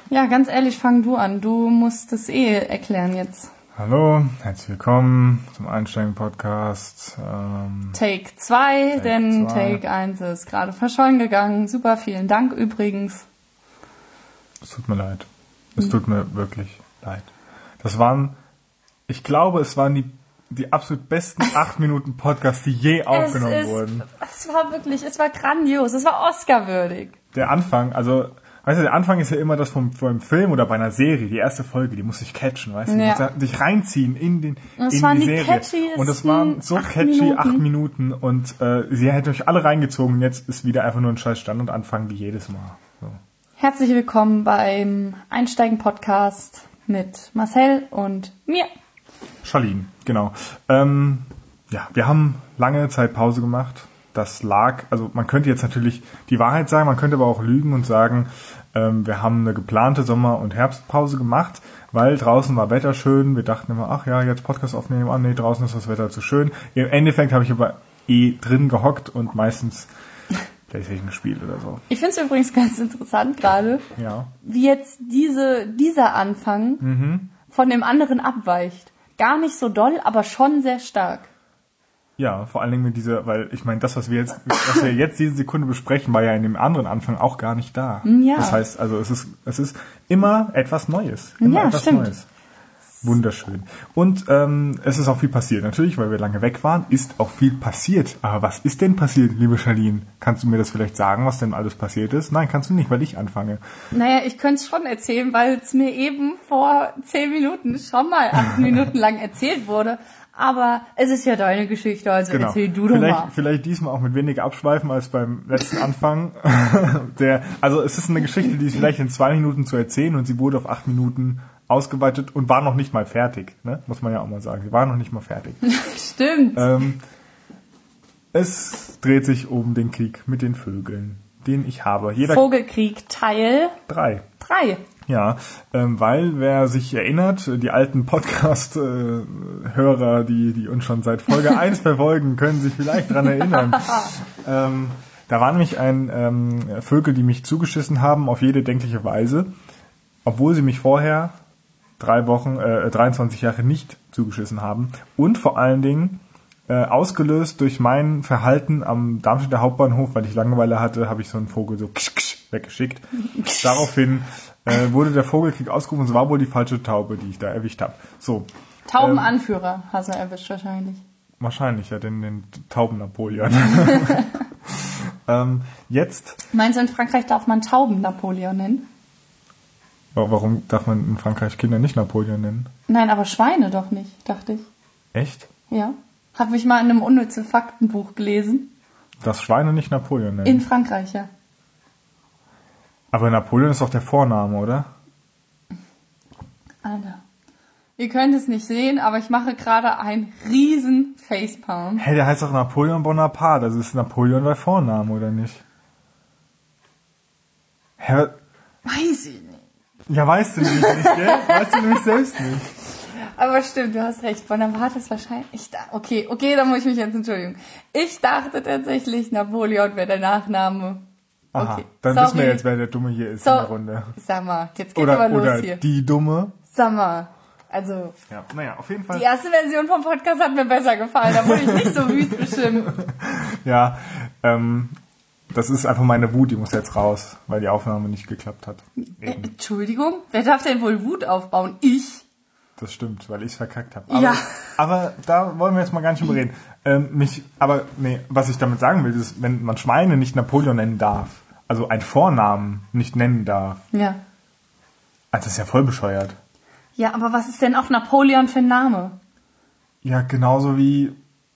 Ja, ganz ehrlich, fang du an. Du musst es erklären jetzt. Hallo, herzlich willkommen zum Einsteigen-Podcast. Take 2, denn Take 1 ist gerade verschollen gegangen. Super, vielen Dank übrigens. Es tut mir leid. Es tut mir wirklich leid. Ich glaube, es waren die absolut besten 8 Minuten Podcast, die je aufgenommen wurden. Es war grandios, es war Oscar-würdig. Der Anfang, also, weißt du, der Anfang ist ja immer das vom Film oder bei einer Serie, die erste Folge, die muss dich catchen, weißt du? Ja. Die muss dich reinziehen in die Serie. Und das waren so 8 Minuten und sie hätten euch alle reingezogen. Jetzt ist wieder einfach nur ein scheiß Standardanfang wie jedes Mal. So. Herzlich willkommen beim Einsteigen-Podcast mit Marcel und mir. Charlene, genau. Wir haben lange Zeit Pause gemacht. Das lag, also man könnte jetzt natürlich die Wahrheit sagen, man könnte aber auch lügen und sagen, wir haben eine geplante Sommer- und Herbstpause gemacht, weil draußen war Wetter schön. Wir dachten immer, ach ja, jetzt Podcast aufnehmen, nee, draußen ist das Wetter zu schön. Im Endeffekt habe ich aber drin gehockt und meistens PlayStation gespielt oder so. Ich finde es übrigens ganz interessant gerade, wie jetzt dieser Anfang von dem anderen abweicht. Gar nicht so doll, aber schon sehr stark. Ja, vor allen Dingen mit weil ich meine, das, was wir jetzt diese Sekunde besprechen, war ja in dem anderen Anfang auch gar nicht da. Ja. Das heißt, also es ist immer etwas Neues. Immer etwas stimmt. Neues. Wunderschön. Und es ist auch viel passiert. Natürlich, weil wir lange weg waren, ist auch viel passiert. Aber was ist denn passiert, liebe Charlene? Kannst du mir das vielleicht sagen, was denn alles passiert ist? Nein, kannst du nicht, weil ich anfange. Naja, ich könnte es schon erzählen, weil es mir eben vor 10 Minuten schon mal 8 Minuten lang erzählt wurde. Aber es ist ja deine Geschichte, also erzähl du doch mal. Vielleicht diesmal auch mit weniger Abschweifen als beim letzten Anfang. Also es ist eine Geschichte, die ist vielleicht in 2 Minuten zu erzählen und sie wurde auf 8 Minuten ausgeweitet und war noch nicht mal fertig, ne? Muss man ja auch mal sagen. Sie war noch nicht mal fertig. Stimmt. Es dreht sich um den Krieg mit den Vögeln, den ich habe. Vogelkrieg Teil 3. Ja, weil wer sich erinnert, die alten Podcast-Hörer, die uns schon seit Folge 1 verfolgen, können sich vielleicht dran erinnern. Da war nämlich Vögel, die mich zugeschissen haben, auf jede denkliche Weise, obwohl sie mich vorher 23 Jahre nicht zugeschissen haben. Und vor allen Dingen ausgelöst durch mein Verhalten am Darmstädter Hauptbahnhof, weil ich Langeweile hatte, habe ich so einen Vogel so weggeschickt. Daraufhin wurde der Vogelkrieg ausgerufen und es war wohl die falsche Taube, die ich da erwischt habe. So. Taubenanführer hast du erwischt wahrscheinlich. Wahrscheinlich, ja, den Tauben-Napoleon. Jetzt. Meinst du, in Frankreich darf man Tauben-Napoleon nennen? Warum darf man in Frankreich Kinder nicht Napoleon nennen? Nein, aber Schweine doch nicht, dachte ich. Echt? Ja. Habe ich mal in einem unnützen Faktenbuch gelesen. Dass Schweine nicht Napoleon nennen? In Frankreich, ja. Aber Napoleon ist doch der Vorname, oder? Alter. Ihr könnt es nicht sehen, aber ich mache gerade einen riesen Facepalm. Hey, der heißt doch Napoleon Bonaparte. Also ist Napoleon der Vorname, oder nicht? Hä? Weiß ich nicht. Ja, weißt du nicht, gell? Weißt du nämlich selbst nicht. Aber stimmt, du hast recht. Bonaparte ist wahrscheinlich... Okay, dann muss ich mich jetzt entschuldigen. Ich dachte tatsächlich, Napoleon wäre der Nachname. Aha, okay. dann wissen wir jetzt, wer der Dumme hier ist in der Runde. Sag mal, jetzt geht's aber los oder hier. Die Dumme. Sag mal, also... Ja, naja, auf jeden Fall. Die erste Version vom Podcast hat mir besser gefallen. Da wurde ich nicht so wüst bestimmt. Ja, das ist einfach meine Wut, die muss jetzt raus, weil die Aufnahme nicht geklappt hat. Entschuldigung? Wer darf denn wohl Wut aufbauen? Ich? Das stimmt, weil ich es verkackt habe. Ja. Aber da wollen wir jetzt mal gar nicht drüber reden. Was ich damit sagen will, ist, wenn man Schweine nicht Napoleon nennen darf, also einen Vornamen nicht nennen darf, ja. Also das ist ja voll bescheuert. Ja, aber was ist denn auch Napoleon für ein Name? Ja, genauso wie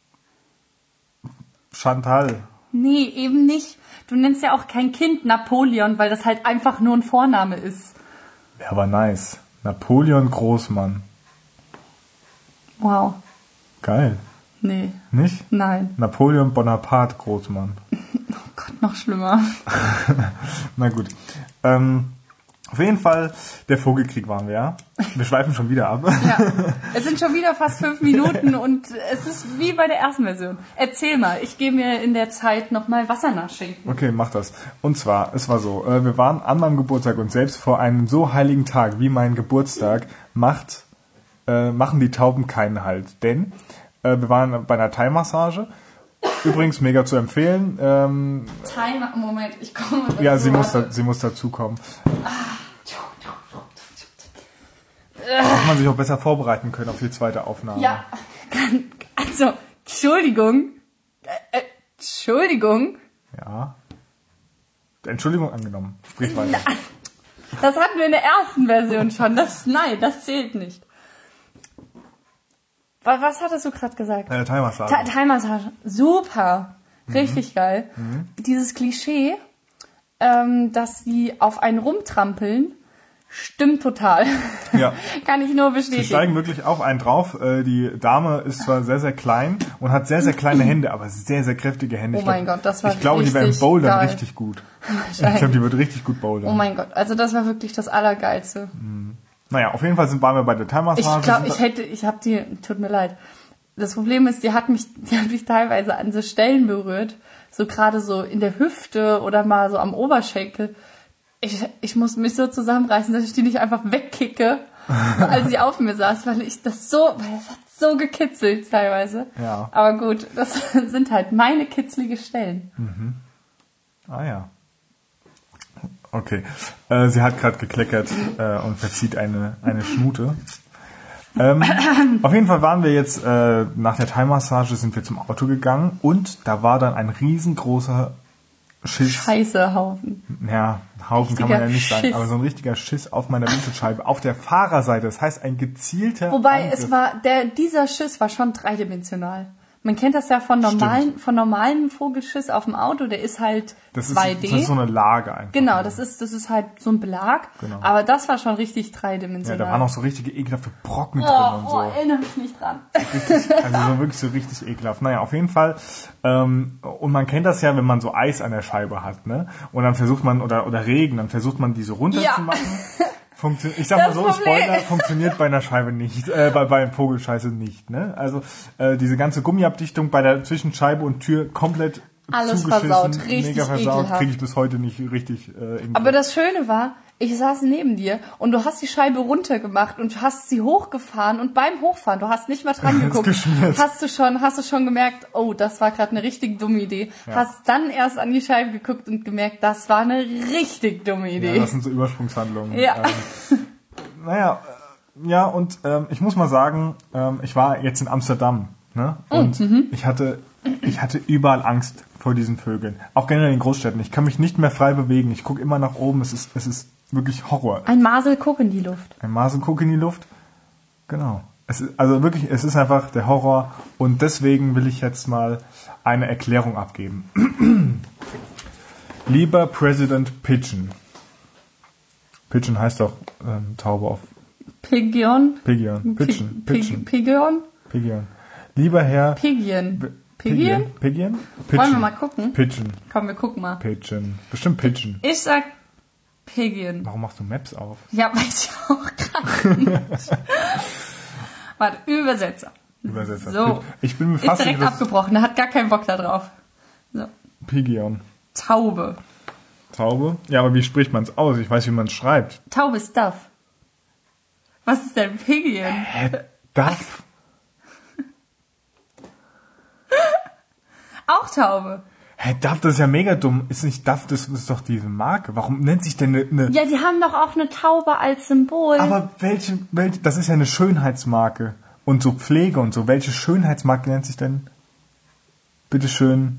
Chantal. Nee, eben nicht. Du nennst ja auch kein Kind Napoleon, weil das halt einfach nur ein Vorname ist. Wäre aber nice. Napoleon Großmann. Wow. Geil. Nee. Nicht? Nein. Napoleon Bonaparte Großmann. Oh Gott, noch schlimmer. Na gut. Auf jeden Fall, der Vogelkrieg waren wir, ja. Wir schweifen schon wieder ab. Ja, es sind schon wieder fast 5 Minuten und es ist wie bei der ersten Version. Erzähl mal, ich gehe mir in der Zeit nochmal Wasser nachschenken. Okay, mach das. Und zwar, es war so, wir waren an meinem Geburtstag und selbst vor einem so heiligen Tag wie mein Geburtstag machen die Tauben keinen Halt. Denn wir waren bei einer Thai-Massage. Übrigens mega zu empfehlen. Moment, ich komme dazu. Ja, sie muss dazukommen. Da hätte man sich auch besser vorbereiten können auf die zweite Aufnahme. Ja, also, Entschuldigung. Ja. Entschuldigung angenommen. Sprich weiter. Das hatten wir in der ersten Version schon. Nein, das zählt nicht. Was hattest du gerade gesagt? Thai-Massage. Thai-Massage. Super. Richtig geil. Dieses Klischee, dass sie auf einen rumtrampeln, stimmt total. Ja. Kann ich nur bestätigen. Sie steigen wirklich auf einen drauf. Die Dame ist zwar sehr, sehr klein und hat sehr, sehr kleine Hände, aber sehr, sehr kräftige Hände. Oh mein Gott, das war Ich glaube, die wäre im Bouldern geil. richtig gut. Ich glaube, die wird richtig gut bouldern. Oh mein Gott, also das war wirklich das Allergeilste. Naja, auf jeden Fall waren wir bei der Thai-Massage. Tut mir leid. Das Problem ist, die hat mich teilweise an so Stellen berührt, so gerade so in der Hüfte oder mal so am Oberschenkel. Ich muss mich so zusammenreißen, dass ich die nicht einfach wegkicke, als sie auf mir saß, weil das hat so gekitzelt teilweise. Ja. Aber gut, das sind halt meine kitzlige Stellen. Ah ja. Okay. Sie hat gerade gekleckert und verzieht eine Schnute. Auf jeden Fall waren wir jetzt, nach der Thai-Massage sind wir zum Auto gegangen und da war dann ein riesengroßer Schiss. Scheißehaufen. Ja, Haufen kann man ja nicht sagen, Schiss. aber so ein richtiger Schiss auf meiner Windschutzscheibe, auf der Fahrerseite. Das heißt, ein gezielter Wobei Angriff. dieser Schiss war schon dreidimensional. Man kennt das ja von normalen Vogelschiss auf dem Auto, der ist halt 2D. Das ist so eine Lage einfach. Genau, das ist halt so ein Belag. Genau. Aber das war schon richtig Ja, dreidimensional. da waren auch so richtige ekelhafte Brocken drin und so. Erinnere mich nicht dran. Also so wirklich so richtig ekelhaft. Naja, auf jeden Fall. Und man kennt das ja, wenn man so Eis an der Scheibe hat, ne? Und dann versucht man, oder Regen, dann versucht man diese runterzumachen. Ich sag mal so, Spoiler, funktioniert bei einer Scheibe nicht, bei Vogelscheiße nicht, ne? Also, diese ganze Gummiabdichtung bei der zwischen Scheibe und Tür komplett alles zugeschissen, versaut, richtig mega versaut, ekelhaft. kriege ich bis heute nicht richtig Aber das Schöne war, ich saß neben dir und du hast die Scheibe runtergemacht und hast sie hochgefahren und beim Hochfahren, du hast nicht mal dran geguckt, hast du schon gemerkt, oh, das war gerade eine richtig dumme Idee. Ja. Hast dann erst an die Scheibe geguckt und gemerkt, das war eine richtig dumme Idee. Ja, das sind so Übersprungshandlungen. Ja. Und ich muss mal sagen, ich war jetzt in Amsterdam, ne? Und ich hatte überall Angst vor diesen Vögeln. Auch generell in Großstädten. Ich kann mich nicht mehr frei bewegen. Ich gucke immer nach oben. Es ist wirklich Horror. Ein Maselguck in die Luft. Ein Maselguck in die Luft? Genau. Es ist einfach der Horror. Und deswegen will ich jetzt mal eine Erklärung abgeben. Lieber President Pigeon. Pigeon heißt doch Taube auf... Pigeon. Pigeon. Pigeon. Lieber Herr... Pigeon. Wollen wir mal gucken? Pigeon. Komm, wir gucken mal. Pigeon. Bestimmt Pigeon. Ich sag Pigeon. Warum machst du Maps auf? Ja, weiß ich auch gerade nicht. Warte, Übersetzer. So. Ich bin mir fast ist direkt abgebrochen, er hat gar keinen Bock da drauf. So. Pigeon. Taube. Ja, aber wie spricht man es aus? Ich weiß, wie man es schreibt. Taube ist Duff. Was ist denn Pigeon? Duff? Auch Taube. Duff, das ist ja mega dumm. Ist nicht Duff, das ist doch diese Marke. Warum nennt sich denn eine... Ja, die haben doch auch eine Taube als Symbol. Aber welche, das ist ja eine Schönheitsmarke. Und so Pflege und so. Welche Schönheitsmarke nennt sich denn? Bitteschön.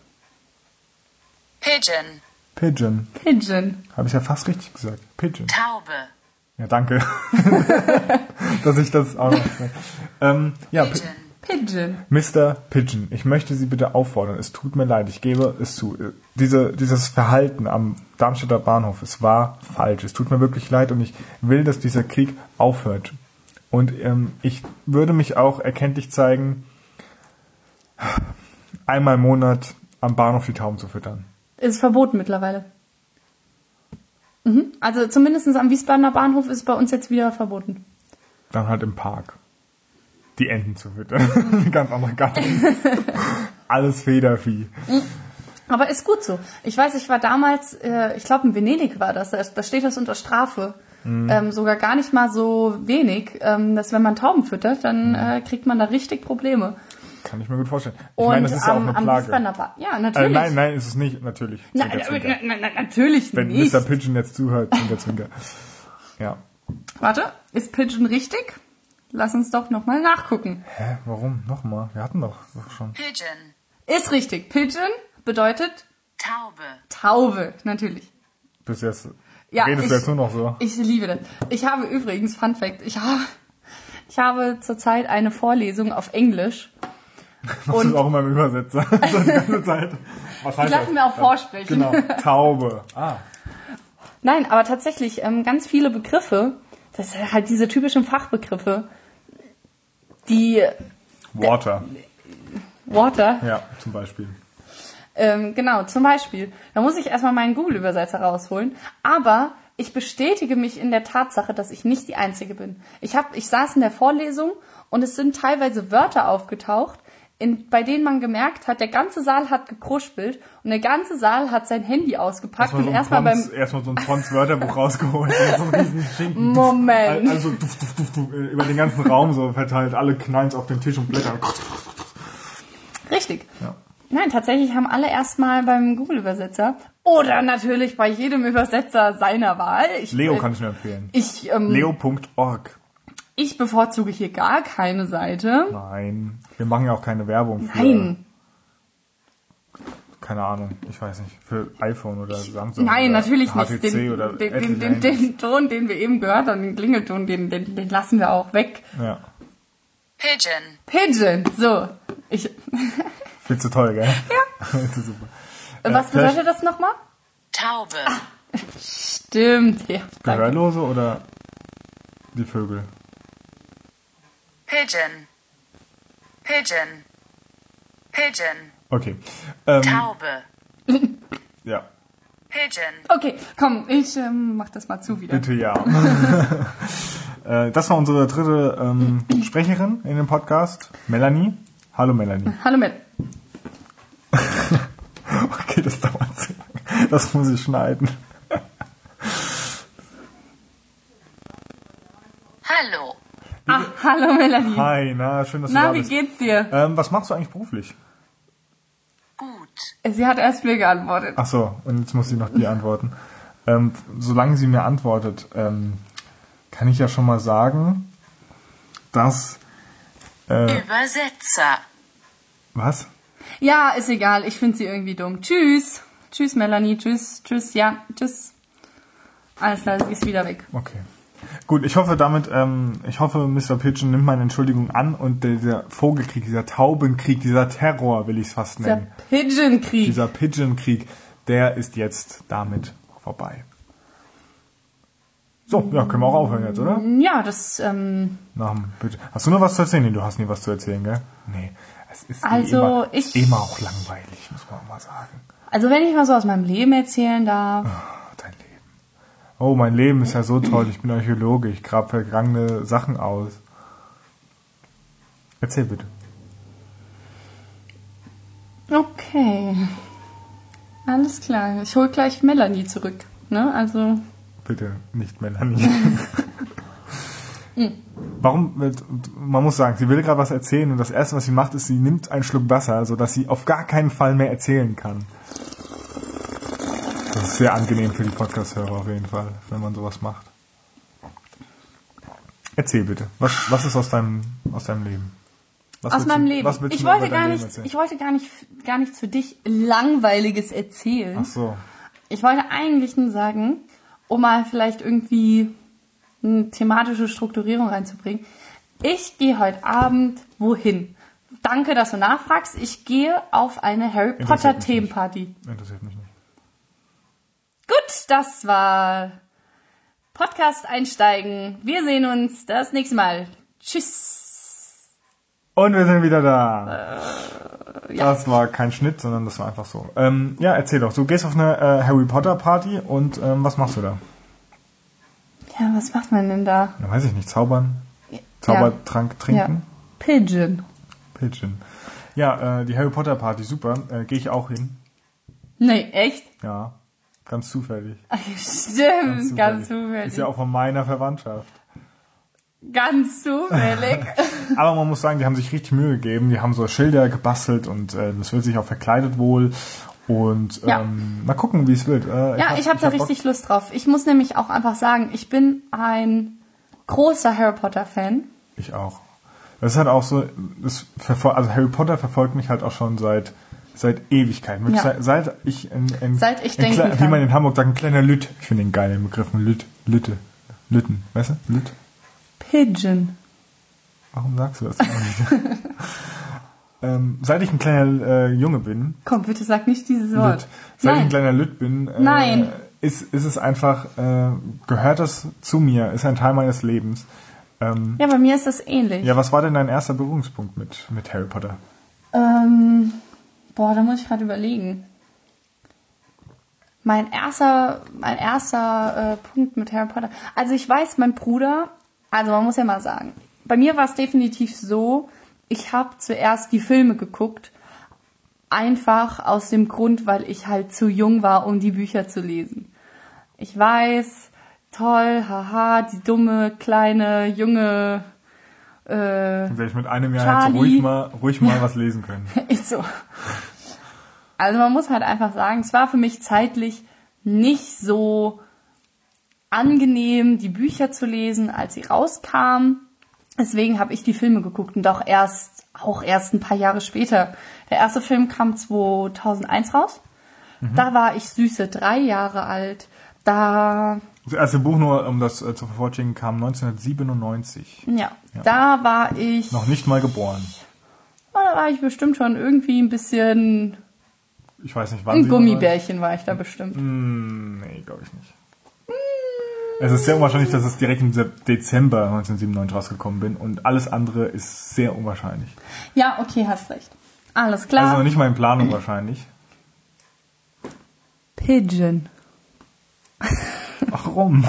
Pigeon. Habe ich ja fast richtig gesagt. Pigeon. Taube. Ja, danke. Dass ich das auch noch sage. Pigeon. Mr. Pigeon, ich möchte Sie bitte auffordern, es tut mir leid, ich gebe es zu. Dieses Verhalten am Darmstädter Bahnhof, es war falsch. Es tut mir wirklich leid und ich will, dass dieser Krieg aufhört. Und ich würde mich auch erkenntlich zeigen, einmal im Monat am Bahnhof die Tauben zu füttern. Ist verboten mittlerweile. Also zumindest am Wiesbadener Bahnhof ist es bei uns jetzt wieder verboten. Dann halt im Park. Die Enten zu füttern. Eine ganz andere Gattung. Alles Federvieh. Aber ist gut so. Ich weiß, ich war damals, ich glaube in Venedig war das, da steht das unter Strafe. Sogar gar nicht mal so wenig, dass wenn man Tauben füttert, dann kriegt man da richtig Probleme. Kann ich mir gut vorstellen. Ich Und meine, das ist ja auch eine Plage. Ja, natürlich. Nein, ist es nicht, natürlich. Natürlich Wenn nicht. Mr. Pigeon jetzt zuhört, Zwinker. Ja. Warte, ist Pigeon richtig? Lass uns doch nochmal nachgucken. Hä, warum? Nochmal? Wir hatten doch schon. Pigeon. Ist richtig. Pigeon bedeutet Taube. Taube, natürlich. Bis jetzt Ja, redest du jetzt nur noch so. Ich liebe das. Ich habe übrigens, Fun Fact, ich habe zurzeit eine Vorlesung auf Englisch. Machst du auch immer im Übersetzer. So die ganze Zeit. Was heißt Ich lasse mir auch vorsprechen. Genau, Taube. Nein, aber tatsächlich ganz viele Begriffe, das sind halt diese typischen Fachbegriffe, die Water. Ja, zum Beispiel. Genau, zum Beispiel. Da muss ich erstmal meinen Google-Übersetzer rausholen. Aber ich bestätige mich in der Tatsache, dass ich nicht die Einzige bin. Ich saß in der Vorlesung und es sind teilweise Wörter aufgetaucht, bei denen man gemerkt hat, der ganze Saal hat gekruspelt und der ganze Saal hat sein Handy ausgepackt und erstmal so ein Pons-Wörterbuch rausgeholt und so einen riesen Schinken. Moment. Also über den ganzen Raum so verteilt, alle knallen auf den Tisch und blättern. Richtig. Ja. Nein, tatsächlich haben alle erstmal beim Google-Übersetzer oder natürlich bei jedem Übersetzer seiner Wahl. Leo kann ich nur empfehlen. Leo.org. Ich bevorzuge hier gar keine Seite. Nein, wir machen ja auch keine Werbung für... Nein. Keine Ahnung, ich weiß nicht, für iPhone oder Samsung. Nein, oder natürlich HTC nicht. Oder Den Ton, den wir eben gehört haben, den Klingelton, den lassen wir auch weg. Ja. Pigeon. So. Findest du toll, gell? Ja. Das ist super. Was bedeutet das nochmal? Taube. Stimmt, ja. Danke. Gehörlose oder die Vögel? Pigeon. Pigeon. Pigeon. Okay. Taube. Ja, Pigeon. Okay, komm, ich mach das mal zu wieder. bitte ja. Das war unsere dritte Sprecherin in dem Podcast, Melanie. Hallo Melanie. Hallo Matt. Okay, das dauert zu lange. Das muss ich schneiden. Hallo. Hallo Melanie. Hi, schön, dass du da Na, wie bist. geht's dir? Was machst du eigentlich beruflich? Gut. Sie hat erst mir geantwortet. Ach so, und jetzt muss sie noch dir antworten. Solange sie mir antwortet, kann ich ja schon mal sagen, dass... Übersetzer. Was? Ja, ist egal, ich finde sie irgendwie dumm. Tschüss. Tschüss Melanie, tschüss, ja, tschüss. Alles klar, sie ist wieder weg. Okay. Gut, ich hoffe Mr. Pigeon nimmt meine Entschuldigung an und dieser Vogelkrieg, dieser Taubenkrieg, dieser Terror, will ich es fast Der nennen. Pigeon-Krieg. Dieser Pigeon-Krieg, der ist jetzt damit vorbei. So, ja, können wir auch aufhören jetzt, oder? Ja, das, Hast du noch was zu erzählen? Nee, du hast nie was zu erzählen, gell? Nee, es ist immer auch langweilig, muss man auch mal sagen. Also wenn ich mal so aus meinem Leben erzählen darf. Oh, dein Leben. Oh, mein Leben ist ja so toll. Ich bin Archäologe. Ich grabe vergangene Sachen aus. Erzähl bitte. Okay. Alles klar. Ich hol gleich Melanie zurück. Ne? Also. Bitte nicht Melanie. Man muss sagen, sie will gerade was erzählen und das Erste, was sie macht, ist, sie nimmt einen Schluck Wasser, sodass sie auf gar keinen Fall mehr erzählen kann. Das ist sehr angenehm für die Podcast-Hörer auf jeden Fall, wenn man sowas macht. Erzähl bitte. Was ist aus deinem Leben? Aus meinem Leben. Ich wollte gar nichts für dich Langweiliges erzählen. Ach so. Ich wollte eigentlich nur sagen, um mal vielleicht irgendwie eine thematische Strukturierung reinzubringen. Ich gehe heute Abend wohin? Danke, dass du nachfragst. Ich gehe auf eine Harry Potter Themenparty. Interessiert mich nicht. Gut, das war Podcast einsteigen. Wir sehen uns das nächste Mal. Tschüss. Und wir sind wieder da. Ja. Das war kein Schnitt, sondern das war einfach so. Ja, erzähl doch. Du gehst auf eine Harry Potter Party und was machst du da? was macht man denn da? Ja, weiß ich nicht, zaubern? Zaubertrank trinken? Ja. Pigeon. Ja, die Harry Potter Party, super. Gehe ich auch hin. Nee, echt? Ja, ganz zufällig. Stimmt, ganz zufällig. Ist ja auch von meiner Verwandtschaft. Ganz zufällig. Aber man muss sagen, die haben sich richtig Mühe gegeben. Die haben so Schilder gebastelt und das wird sich auch verkleidet wohl. Und mal gucken, wie es wird. Ich habe da richtig Lust drauf. Ich muss nämlich auch einfach sagen, ich bin ein großer Harry Potter Fan. Ich auch. Das ist halt auch so, also Harry Potter verfolgt mich halt auch schon seit Ewigkeiten. Ja. Seit ich denken kann. Wie man in Hamburg sagt, ein kleiner Lütt. Ich finde den geil, den Begriff Lütten. Weißt du? Lütt. Pigeon. Warum sagst du das nicht? Seit ich ein kleiner Junge bin. Komm, bitte sag nicht dieses Wort. Seit ich ein kleiner Lütt bin. Nein. Ist es einfach, gehört das zu mir, ist ein Teil meines Lebens. Ja, bei mir ist das ähnlich. Ja, was war denn dein erster Berührungspunkt mit Harry Potter? Da muss ich gerade überlegen. Mein erster Punkt mit Harry Potter. Also ich weiß, mein Bruder, also man muss ja mal sagen, bei mir war es definitiv so, ich habe zuerst die Filme geguckt, einfach aus dem Grund, weil ich halt zu jung war, um die Bücher zu lesen. Ich weiß, toll, haha, die dumme, kleine, junge Wäre ich mit einem Jahr Charlie. jetzt ruhig mal was lesen können. Ist so. Also man muss halt einfach sagen, es war für mich zeitlich nicht so angenehm, die Bücher zu lesen, als sie rauskamen. Deswegen habe ich die Filme geguckt und auch erst ein paar Jahre später. Der erste Film kam 2001 raus. Da war ich süße 3 Jahre alt. Das erste Buch, nur um das zu vervollständigen, kam 1997. Ja, da war ich... Noch nicht mal geboren. Da war ich bestimmt schon irgendwie ein bisschen... Ich weiß nicht, wann ein Gummibärchen war ich da bestimmt. Nee, glaube ich nicht. Es ist sehr unwahrscheinlich, dass es direkt im Dezember 1997 rausgekommen bin und alles andere ist sehr unwahrscheinlich. Ja, okay, hast recht. Alles klar. Also nicht mal in Planung wahrscheinlich. Pigeon. Warum?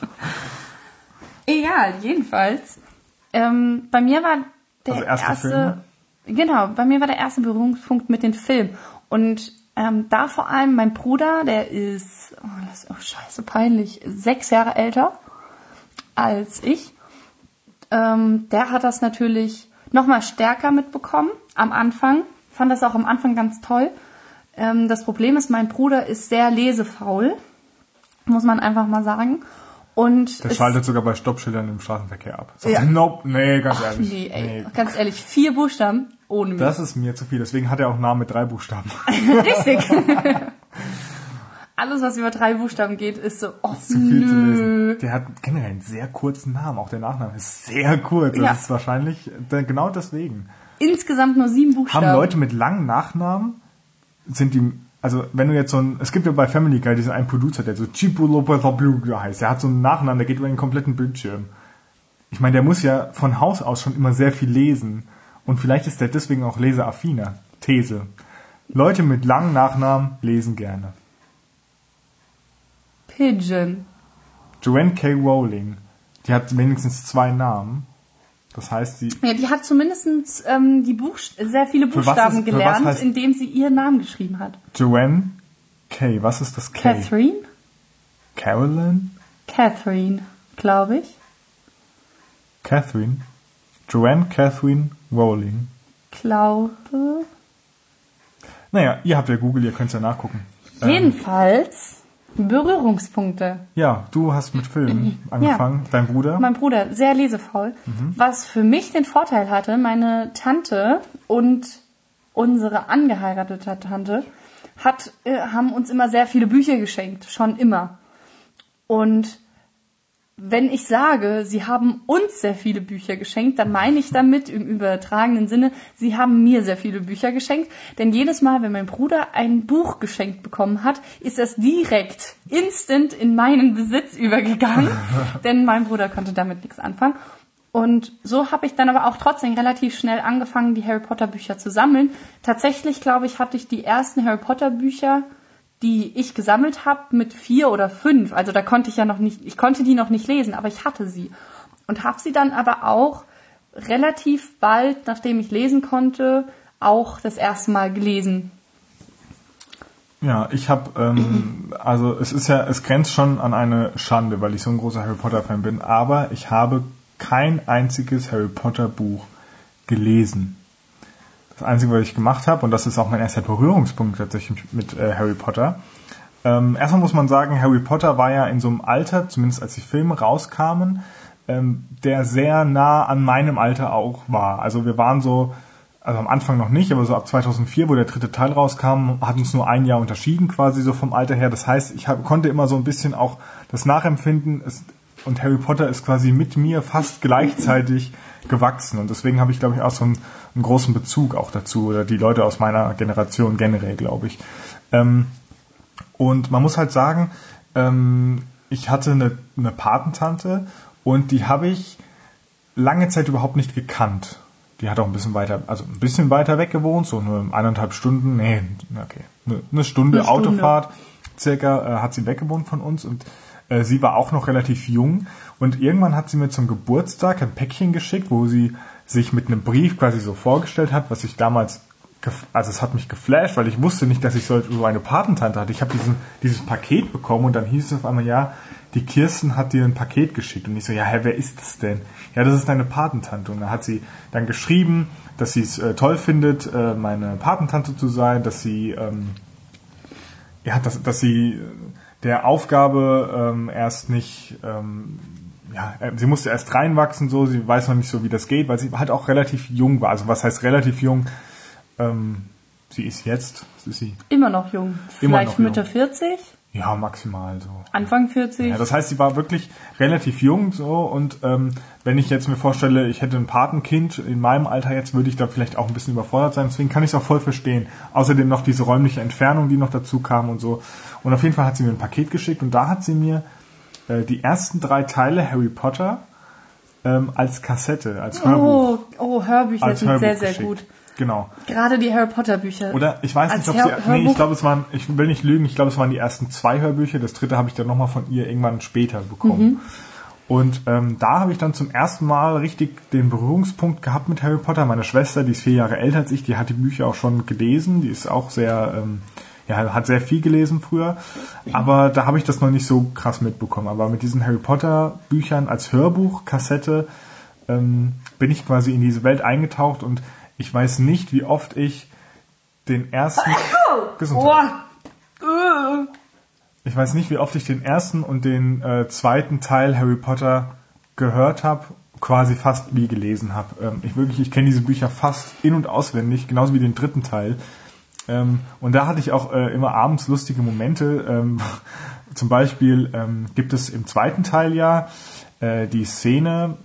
Egal, jedenfalls. Bei mir war der bei mir war der erste Berührungspunkt mit den Filmen. Und da vor allem mein Bruder, der ist, das ist scheiße peinlich, 6 Jahre älter als ich. Der hat das natürlich nochmal stärker mitbekommen am Anfang. Fand das auch am Anfang ganz toll. Das Problem ist, mein Bruder ist sehr lesefaul, muss man einfach mal sagen. Und der schaltet sogar bei Stoppschildern im Straßenverkehr ab. Sagt, nope, nee, ganz ehrlich. Nee. Ganz ehrlich, 4 Buchstaben ohne mich. Das ist mir zu viel, deswegen hat er auch einen Namen mit 3 Buchstaben. Richtig. Alles, was über 3 Buchstaben geht, ist so, ist zu viel zu lesen. Der hat generell einen sehr kurzen Namen, auch der Nachname ist sehr kurz. Das ist wahrscheinlich genau deswegen. Insgesamt nur 7 Buchstaben. Haben Leute mit langen Nachnamen, also wenn du jetzt es gibt ja bei Family Guy diesen einen Producer, der so Chipolopathabluga heißt, der hat so einen Nachnamen, der geht über den kompletten Bildschirm. Ich meine, der muss ja von Haus aus schon immer sehr viel lesen und vielleicht ist der deswegen auch leseaffiner. These. Leute mit langen Nachnamen lesen gerne. Pigeon. Joanne K. Rowling, die hat wenigstens 2 Namen. Das heißt, die hat zumindest sehr viele Buchstaben gelernt, indem sie ihren Namen geschrieben hat. Joanne K. Was ist das K? Catherine? Carolyn? Catherine, glaube ich. Catherine? Joanne Catherine Rowling. Glaube. Naja, ihr habt ja Google, ihr könnt es ja nachgucken. Jedenfalls Berührungspunkte. Ja, du hast mit Filmen angefangen. Ja. Dein Bruder? Mein Bruder, sehr lesefaul. Was für mich den Vorteil hatte, meine Tante und unsere angeheiratete Tante haben uns immer sehr viele Bücher geschenkt. Schon immer. Und wenn ich sage, sie haben uns sehr viele Bücher geschenkt, dann meine ich damit im übertragenen Sinne, sie haben mir sehr viele Bücher geschenkt. Denn jedes Mal, wenn mein Bruder ein Buch geschenkt bekommen hat, ist das direkt, instant in meinen Besitz übergegangen. Denn mein Bruder konnte damit nichts anfangen. Und so habe ich dann aber auch trotzdem relativ schnell angefangen, die Harry Potter Bücher zu sammeln. Tatsächlich, glaube ich, hatte ich die ersten Harry Potter Bücher die ich gesammelt habe mit 4 oder 5. Also da konnte ich konnte die noch nicht lesen, aber ich hatte sie. Und habe sie dann aber auch relativ bald, nachdem ich lesen konnte, auch das erste Mal gelesen. Ja, ich habe, also es grenzt schon an eine Schande, weil ich so ein großer Harry Potter Fan bin, aber ich habe kein einziges Harry Potter Buch gelesen. Das Einzige, was ich gemacht habe, und das ist auch mein erster Berührungspunkt tatsächlich mit Harry Potter. Erstmal muss man sagen, Harry Potter war ja in so einem Alter, zumindest als die Filme rauskamen, der sehr nah an meinem Alter auch war. Also wir waren so, also am Anfang noch nicht, aber so ab 2004, wo der 3. Teil rauskam, hat uns nur ein Jahr unterschieden quasi so vom Alter her. Das heißt, ich konnte immer so ein bisschen auch das nachempfinden und Harry Potter ist quasi mit mir fast gleichzeitig gewachsen. Und deswegen habe ich, glaube ich, auch so einen großen Bezug auch dazu, oder die Leute aus meiner Generation generell, glaube ich. Und man muss halt sagen, ich hatte eine Patentante und die habe ich lange Zeit überhaupt nicht gekannt. Die hat auch ein bisschen weiter weg gewohnt, so nur 1,5 Stunden, eine Stunde Autofahrt circa hat sie weg gewohnt von uns und sie war auch noch relativ jung und irgendwann hat sie mir zum Geburtstag ein Päckchen geschickt, wo sie sich mit einem Brief quasi so vorgestellt hat, was ich damals, also es hat mich geflasht, weil ich wusste nicht, dass ich so eine Patentante hatte. Ich habe dieses Paket bekommen und dann hieß es auf einmal, ja, die Kirsten hat dir ein Paket geschickt. Und ich so, ja, wer ist das denn? Ja, das ist deine Patentante. Und da hat sie dann geschrieben, dass sie es toll findet, meine Patentante zu sein, dass sie, dass sie der Aufgabe erst nicht, sie musste erst reinwachsen, so, sie weiß noch nicht so, wie das geht, weil sie halt auch relativ jung war. Also was heißt relativ jung? Sie ist immer noch jung. Vielleicht Mitte 40? Ja, maximal so. Anfang 40? Ja, das heißt, sie war wirklich relativ jung so und wenn ich jetzt mir vorstelle, ich hätte ein Patenkind in meinem Alter jetzt, würde ich da vielleicht auch ein bisschen überfordert sein. Deswegen kann ich es auch voll verstehen. Außerdem noch diese räumliche Entfernung, die noch dazu kam und so. Und auf jeden Fall hat sie mir ein Paket geschickt und da hat sie mir die ersten 3 Teile Harry Potter als Kassette, als Hörbuch. Oh, Hörbücher sind sehr, sehr geschickt. gut. Genau. Gerade die Harry Potter Bücher. Oder ich weiß nicht, ob ich glaube, ich will nicht lügen, ich glaube, es waren die ersten 2 Hörbücher. Das 3. habe ich dann nochmal von ihr irgendwann später bekommen. Und da habe ich dann zum ersten Mal richtig den Berührungspunkt gehabt mit Harry Potter. Meine Schwester, die ist 4 Jahre älter als ich, die hat die Bücher auch schon gelesen. Die ist auch sehr, hat sehr viel gelesen früher. Aber da habe ich das noch nicht so krass mitbekommen. Aber mit diesen Harry Potter Büchern als Hörbuch, Kassette, bin ich quasi in diese Welt eingetaucht und ich weiß nicht, wie oft ich den ersten... Ich weiß nicht, wie oft ich den ersten und den 2. Teil Harry Potter gehört habe, quasi fast wie gelesen habe. Ich kenne diese Bücher fast in- und auswendig, genauso wie den 3. Teil. Und da hatte ich auch immer abends lustige Momente. Zum Beispiel gibt es im 2. Teil die Szene...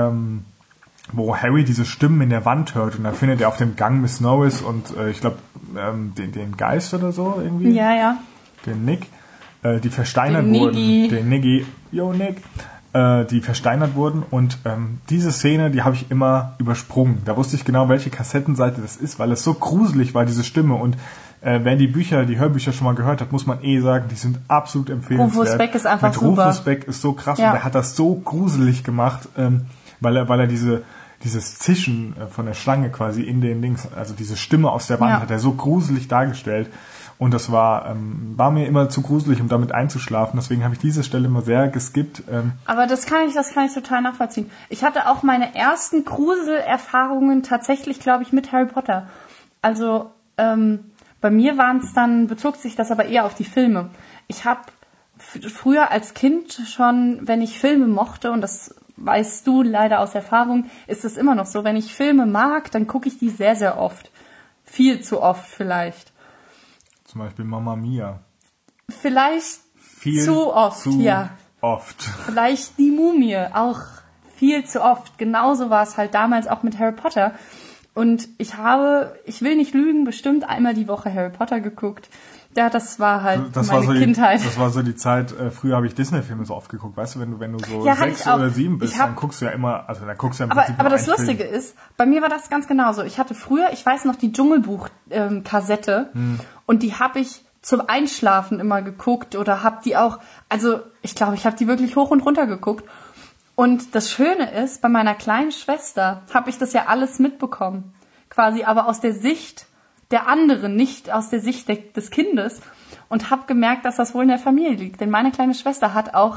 wo Harry diese Stimmen in der Wand hört und dann findet er auf dem Gang Miss Norris und ich glaube den Geist oder so irgendwie. Ja. Den Nick, die versteinert wurden. Den Niggy. Yo Nick. Die versteinert wurden und diese Szene, die habe ich immer übersprungen. Da wusste ich genau, welche Kassettenseite das ist, weil es so gruselig war, diese Stimme und wer die Hörbücher schon mal gehört hat, muss man sagen, die sind absolut empfehlenswert. Rufus Beck ist einfach super. Rufus Beck ist so krass und der hat das so gruselig gemacht, weil er dieses Zischen von der Schlange quasi in den Dings, also diese Stimme aus der Wand hat er so gruselig dargestellt und das war mir immer zu gruselig, um damit einzuschlafen, deswegen habe ich diese Stelle immer sehr geskippt. Aber das kann ich total nachvollziehen. Ich hatte auch meine ersten Gruselerfahrungen tatsächlich, glaube ich, mit Harry Potter. Also bei mir bezog sich das aber eher auf die Filme. Ich habe früher als Kind schon, wenn ich Filme mochte, und das weißt du leider aus Erfahrung, ist es immer noch so. Wenn ich Filme mag, dann gucke ich die sehr, sehr oft. Viel zu oft vielleicht. Zum Beispiel Mamma Mia. Vielleicht zu oft. Vielleicht die Mumie, auch viel zu oft. Genauso war es halt damals auch mit Harry Potter. Und ich will nicht lügen, bestimmt einmal die Woche Harry Potter geguckt. Ja, das war halt meine Kindheit. Das war so die Zeit, früher habe ich Disney-Filme so oft geguckt, weißt du, wenn du so 6 oder 7 bist, dann guckst du ja immer, also da guckst du ja im Prinzip aber das Lustige ist, bei mir war das ganz genauso. Ich hatte früher, ich weiß noch, die Dschungelbuch-Kassette und die habe ich zum Einschlafen immer geguckt oder habe die auch, also ich glaube, ich habe die wirklich hoch und runter geguckt. Und das Schöne ist, bei meiner kleinen Schwester habe ich das ja alles mitbekommen. Quasi aber aus der Sicht der anderen, nicht aus der Sicht des Kindes. Und habe gemerkt, dass das wohl in der Familie liegt. Denn meine kleine Schwester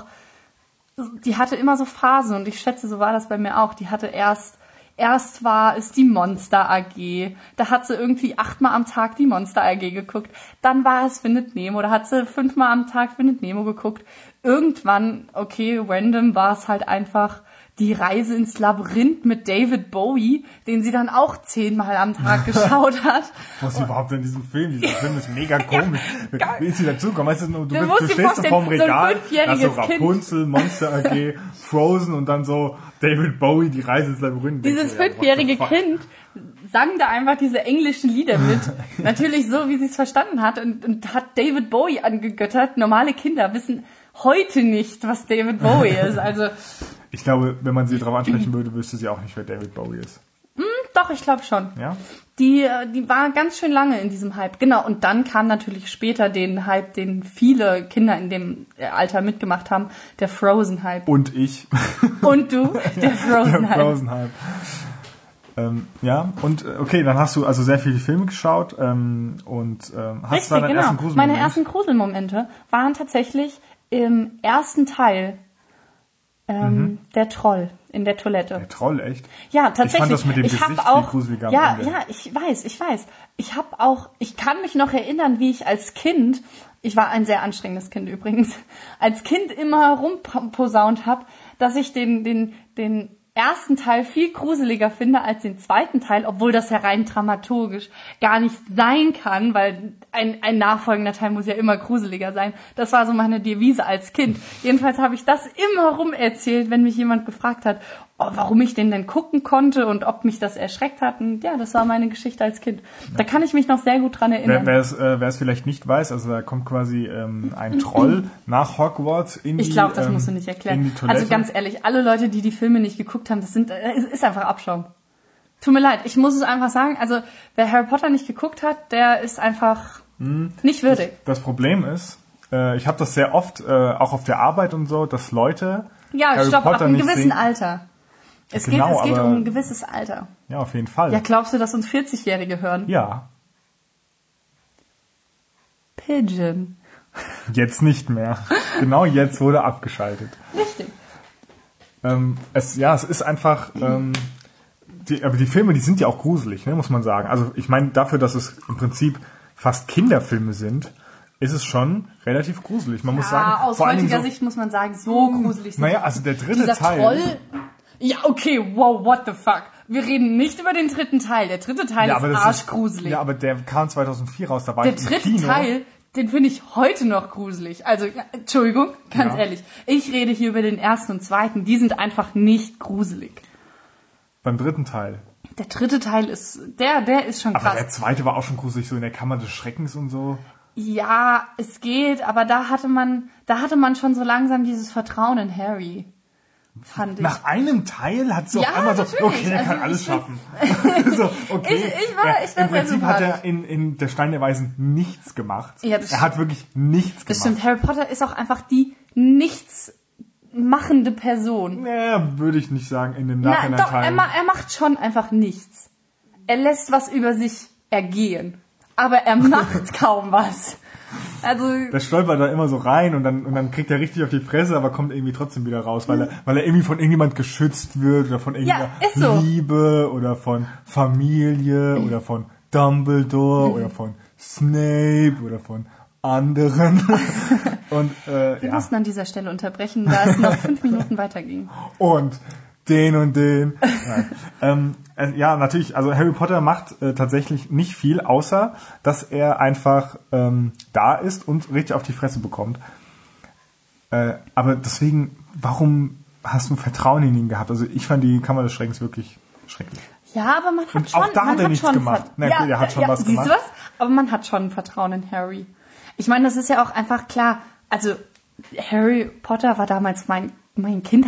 die hatte immer so Phasen. Und ich schätze, so war das bei mir auch. Die hatte erst war es die Monster AG. Da hat sie irgendwie 8-mal am Tag die Monster AG geguckt. Dann war es Findet Nemo. Da hat sie 5-mal am Tag Findet Nemo geguckt. Irgendwann, okay, random war es halt einfach die Reise ins Labyrinth mit David Bowie, den sie dann auch 10-mal am Tag geschaut hat. Was überhaupt in diesem Film? Dieser Film ist mega komisch. Wie ist sie dazugekommen? Weißt du stehst so vorm Regal, hast so Rapunzel, Monster AG, Frozen und dann so David Bowie, die Reise ins Labyrinth. Dieses 5-jährige Kind sang da einfach diese englischen Lieder mit. Natürlich so, wie sie es verstanden hat und hat David Bowie angegöttert. Normale Kinder wissen heute nicht, was David Bowie ist. Also ich glaube, wenn man sie darauf ansprechen würde, wüsste sie auch nicht, wer David Bowie ist. Doch, ich glaube schon. Ja? Die war ganz schön lange in diesem Hype. Genau, und dann kam natürlich später den Hype, den viele Kinder in dem Alter mitgemacht haben, der Frozen-Hype. Und ich. Und du, der Frozen-Hype. Der Frozen-Hype. Ja, und okay, dann hast du also sehr viele Filme geschaut und hast Richtig, dann deinen ersten Gruselmoment. Meine ersten Gruselmomente waren tatsächlich im ersten Teil der Troll in der Toilette. Der Troll, echt? Ja, tatsächlich. Ich fand das mit dem Gesicht viel gruseliger am Ende. Ja, ich weiß. Ich kann mich noch erinnern, wie ich als Kind, ich war ein sehr anstrengendes Kind übrigens, als Kind immer rumposaunt habe, dass ich den ersten Teil viel gruseliger finde als den zweiten Teil, obwohl das ja rein dramaturgisch gar nicht sein kann, weil ein nachfolgender Teil muss ja immer gruseliger sein. Das war so meine Devise als Kind. Jedenfalls habe ich das immer rum erzählt, wenn mich jemand gefragt hat, warum ich den denn gucken konnte und ob mich das erschreckt hat. Und ja, das war meine Geschichte als Kind. Da kann ich mich noch sehr gut dran erinnern. Wer es vielleicht nicht weiß, also da kommt quasi ein Troll nach Hogwarts in die Toilette. Ich glaube, das musst du nicht erklären. Also ganz ehrlich, alle Leute, die die Filme nicht geguckt haben, ist einfach Abschaum. Tut mir leid, ich muss es einfach sagen. Also wer Harry Potter nicht geguckt hat, der ist einfach nicht würdig. Das Problem ist, ich habe das sehr oft, auch auf der Arbeit und so, dass Leute Harry Potter ab einem gewissen Alter. Es geht um ein gewisses Alter. Ja, auf jeden Fall. Ja, glaubst du, dass uns 40-Jährige hören? Ja. Pigeon. Jetzt nicht mehr. Genau jetzt wurde abgeschaltet. Richtig. Es ist einfach, aber die Filme, die sind ja auch gruselig, ne, muss man sagen. Also ich meine, dafür, dass es im Prinzip fast Kinderfilme sind, ist es schon relativ gruselig. Man muss sagen, aus heutiger Sicht muss man sagen, so gruselig sind. Naja, also der dritte Teil. Troll, ja, okay, wow, what the fuck. Wir reden nicht über den dritten Teil. Der dritte Teil ist arschgruselig. Ja, aber der kam 2004 raus, da war der ich im Kino. Der dritte Teil, den finde ich heute noch gruselig. Also, Entschuldigung, ganz ehrlich. Ich rede hier über den ersten und zweiten. Die sind einfach nicht gruselig. Beim dritten Teil. Der dritte Teil ist, der ist schon krass. Aber der zweite war auch schon gruselig, so in der Kammer des Schreckens und so. Ja, es geht, aber da hatte man schon so langsam dieses Vertrauen in Harry. Fand ich. Nach einem Teil hat so auf einmal so, okay, der kann alles schaffen. So, okay. Ich war Im Prinzip hat er in der Stein der Weisen nichts gemacht. Ja, er hat wirklich nichts gemacht. Das stimmt, Harry Potter ist auch einfach die nichts machende Person. Naja, würde ich nicht sagen, in dem Nachhinein teilen. Er macht schon einfach nichts. Er lässt was über sich ergehen. Aber er macht kaum was. Also der stolpert da immer so rein und dann kriegt er richtig auf die Fresse, aber kommt irgendwie trotzdem wieder raus, weil er irgendwie von irgendjemand geschützt wird oder von irgendeiner Liebe oder von Familie oder von Dumbledore oder von Snape oder von anderen. Und wir mussten an dieser Stelle unterbrechen, da es noch 5 Minuten weiterging. Und den. Ja, natürlich, also Harry Potter macht tatsächlich nicht viel, außer dass er einfach da ist und richtig auf die Fresse bekommt. Aber deswegen, warum hast du Vertrauen in ihn gehabt? Also ich fand die Kammer des Schreckens wirklich schrecklich. Ja, aber man hat und schon... auch da hat er nichts gemacht. Na gut, er hat schon was gemacht. Siehst du was? Aber man hat schon Vertrauen in Harry. Ich meine, das ist ja auch einfach klar. Also Harry Potter war damals mein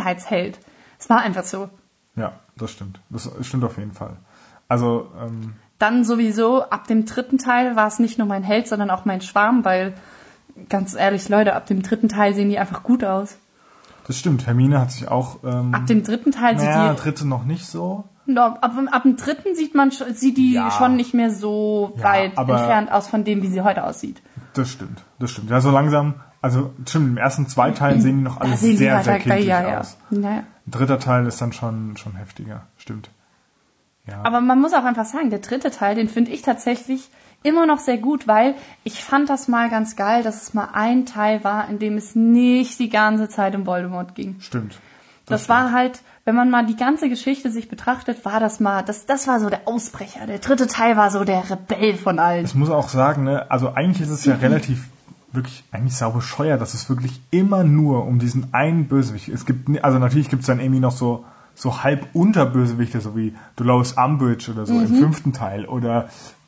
Kindheitsheld. Es war einfach so. Ja, das stimmt. Das stimmt auf jeden Fall. Also Dann sowieso, ab dem 3. Teil war es nicht nur mein Held, sondern auch mein Schwarm, weil, ganz ehrlich, Leute, ab dem 3. Teil sehen die einfach gut aus. Das stimmt, Hermine hat sich auch... Ab dem 3. Teil sieht die... dritte noch nicht so. No, ab dem 3. sieht die schon nicht mehr so weit entfernt aus von dem, wie sie heute aussieht. Das stimmt. Ja, so langsam, also stimmt, im ersten 2 Teilen sehen die noch alles sehr, sehr kindlich aus. Ja. Ein 3. Teil ist dann schon heftiger, stimmt. Ja. Aber man muss auch einfach sagen, der 3. Teil, den finde ich tatsächlich immer noch sehr gut, weil ich fand das mal ganz geil, dass es mal ein Teil war, in dem es nicht die ganze Zeit um Voldemort ging. Stimmt. Das war halt, wenn man mal die ganze Geschichte sich betrachtet, war das mal, das war so der Ausbrecher. Der 3. Teil war so der Rebell von allen. Ich muss auch sagen, ne, also eigentlich ist es ja relativ, wirklich, eigentlich sau bescheuert, dass es wirklich immer nur um diesen einen Bösewicht, es gibt, also natürlich gibt es dann irgendwie noch so halb Unterbösewichte, so wie Dolores Umbridge oder so im 5. Teil oder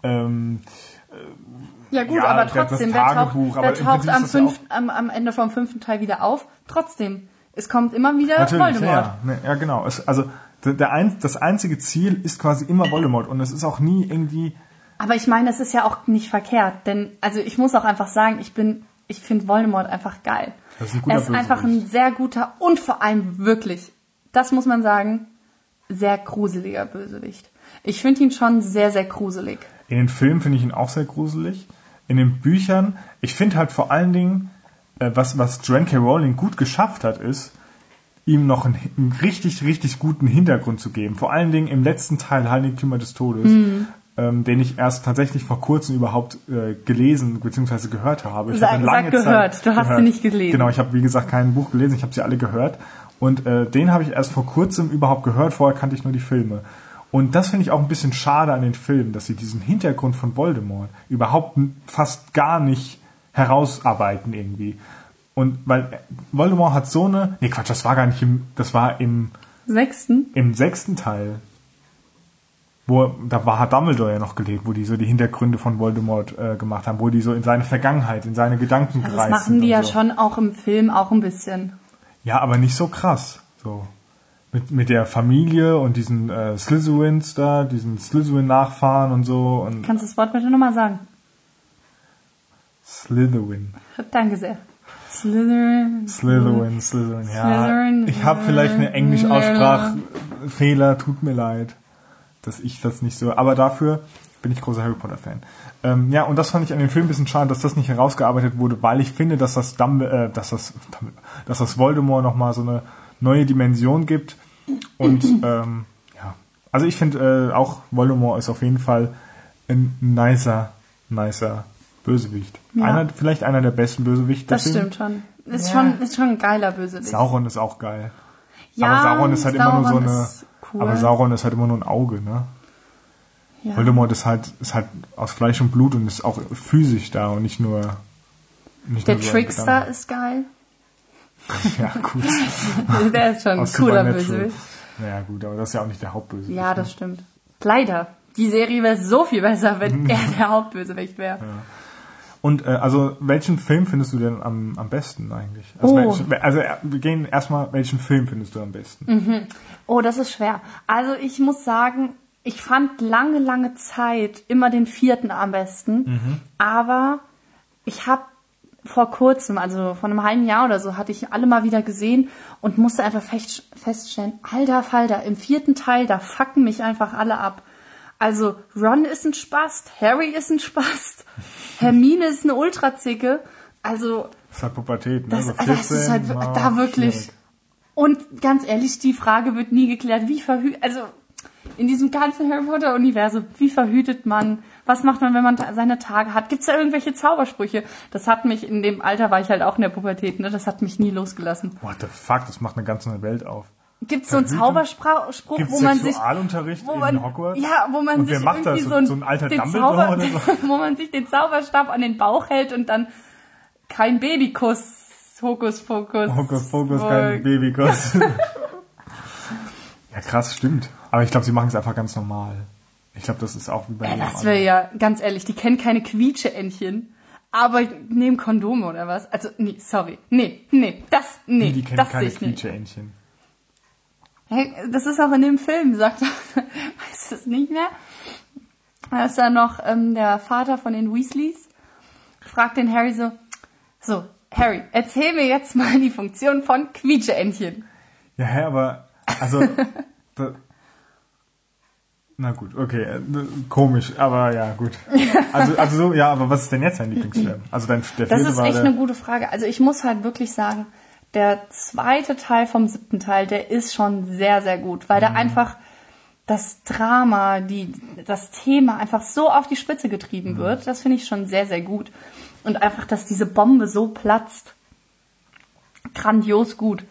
ja gut, aber trotzdem, wer taucht am Ende vom 5. Teil wieder auf? Trotzdem, es kommt immer wieder Voldemort. Ja, genau. Das einzige Ziel ist quasi immer Voldemort und es ist auch nie irgendwie... Aber ich meine, es ist ja auch nicht verkehrt, denn also ich muss auch einfach sagen, ich finde Voldemort einfach geil. Das ist ein guter er ist einfach ein sehr guter und vor allem wirklich, das muss man sagen, sehr gruseliger Bösewicht. Ich finde ihn schon sehr, sehr gruselig. In den Filmen finde ich ihn auch sehr gruselig. In den Büchern, ich finde halt vor allen Dingen, was Joanne K. Rowling gut geschafft hat, ist, ihm noch einen richtig, richtig guten Hintergrund zu geben. Vor allen Dingen im letzten Teil Heiligtümer des Todes, den ich erst tatsächlich vor kurzem überhaupt gelesen bzw. gehört habe. Ich habe lange Zeit du hast sie nicht gelesen. Genau, ich habe wie gesagt kein Buch gelesen, ich habe sie alle gehört. Und den habe ich erst vor kurzem überhaupt gehört, vorher kannte ich nur die Filme. Und das finde ich auch ein bisschen schade an den Filmen, dass sie diesen Hintergrund von Voldemort überhaupt fast gar nicht herausarbeiten irgendwie. Und weil Voldemort hat so eine... Nee, Quatsch, das war im 6. Im 6. Teil. Hat Dumbledore ja noch gelebt, wo die so die Hintergründe von Voldemort gemacht haben, wo die so in seine Vergangenheit, in seine Gedanken ja, gereist sind. Das machen die ja so. schon auch im Film auch ein bisschen. Ja, aber nicht so krass. So. Mit der Familie und diesen Slytherins da, diesen Slytherin-Nachfahren und so. Und kannst du das Wort bitte nochmal sagen? Slytherin. Danke sehr. Slytherin, ja. Slytherin, Ich habe vielleicht eine Englisch-Aussprachfehler, tut mir leid, dass ich das nicht so... Aber dafür bin ich großer Harry Potter-Fan. Ja, und das fand ich an dem Film ein bisschen schade, dass das nicht herausgearbeitet wurde, weil ich finde, dass das Voldemort nochmal so eine neue Dimension gibt. Und ja, also ich finde auch Voldemort ist auf jeden Fall ein nicer Bösewicht. Ja. Vielleicht einer der besten Bösewichte. Das stimmt schon. Ist schon ein geiler Bösewicht. Sauron ist auch geil. Ja, aber Sauron ist halt immer nur so eine... Cool. Aber Sauron ist halt immer nur ein Auge, ne? Ja. Voldemort ist halt aus Fleisch und Blut und ist auch physisch da und nicht nur... Der Trickster ist geil. Ja, gut. Der ist schon ein cooler Bösewicht. Naja, gut, aber das ist ja auch nicht der Hauptbösewicht. Ja, das stimmt. Leider. Die Serie wäre so viel besser, wenn er der Hauptbösewicht wäre. Ja. Und also welchen Film findest du denn am besten eigentlich? Also wir gehen erstmal, welchen Film findest du am besten? Oh, das ist schwer. Also ich muss sagen, ich fand lange Zeit immer den 4. am besten. Aber ich habe vor kurzem, also vor einem halben Jahr oder so, hatte ich alle mal wieder gesehen und musste einfach feststellen, alter Falter, im 4. Teil, da fucken mich einfach alle ab. Also Ron ist ein Spast, Harry ist ein Spast, Hermine ist eine Ultrazicke. Also das ist halt Pubertät, ne? Das ist halt da wirklich. Schwierig. Und ganz ehrlich, die Frage wird nie geklärt, also in diesem ganzen Harry Potter Universum, wie verhütet man? Was macht man, wenn man seine Tage hat? Gibt's da irgendwelche Zaubersprüche? Das hat mich, in dem Alter war ich halt auch in der Pubertät, ne? Das hat mich nie losgelassen. What the fuck, das macht eine ganz neue Welt auf. Gibt's so einen Zauberspruch, wo man sich... Sexualunterricht in Hogwarts? Ja, wo man und sich wer macht irgendwie das? So ein alter Dumbledore oder so? Wo man sich den Zauberstab an den Bauch hält und dann kein Babykuss, Hokuspokus. Hokuspokus, kein Babykuss. Ja, krass, stimmt. Aber ich glaube, sie machen es einfach ganz normal. Ich glaube, das ist auch wie bei das wäre ja, ganz ehrlich, die kennen keine Quietsche-Entchen, aber nehmen Kondome oder was? Also, nee, sorry. Nee, die kennen das keine sehe ich nicht. Quietsche-Entchen. Hey, das ist auch in dem Film, sagt er. Weißt du das nicht mehr? Da ist dann noch der Vater von den Weasleys, fragt den Harry so, Harry, erzähl mir jetzt mal die Funktion von Quietscheentchen. Ja, aber, also, na gut, okay, komisch, aber ja, gut. Also so, ja, aber was ist denn jetzt dein Lieblingsfilm? Also der Das vierte ist war echt der, eine gute Frage. Also ich muss halt wirklich sagen, der zweite Teil vom 7. Teil, der ist schon sehr, sehr gut, weil der einfach das Drama, das Thema einfach so auf die Spitze getrieben wird. Das finde ich schon sehr, sehr gut. Und einfach, dass diese Bombe so platzt. Grandios gut.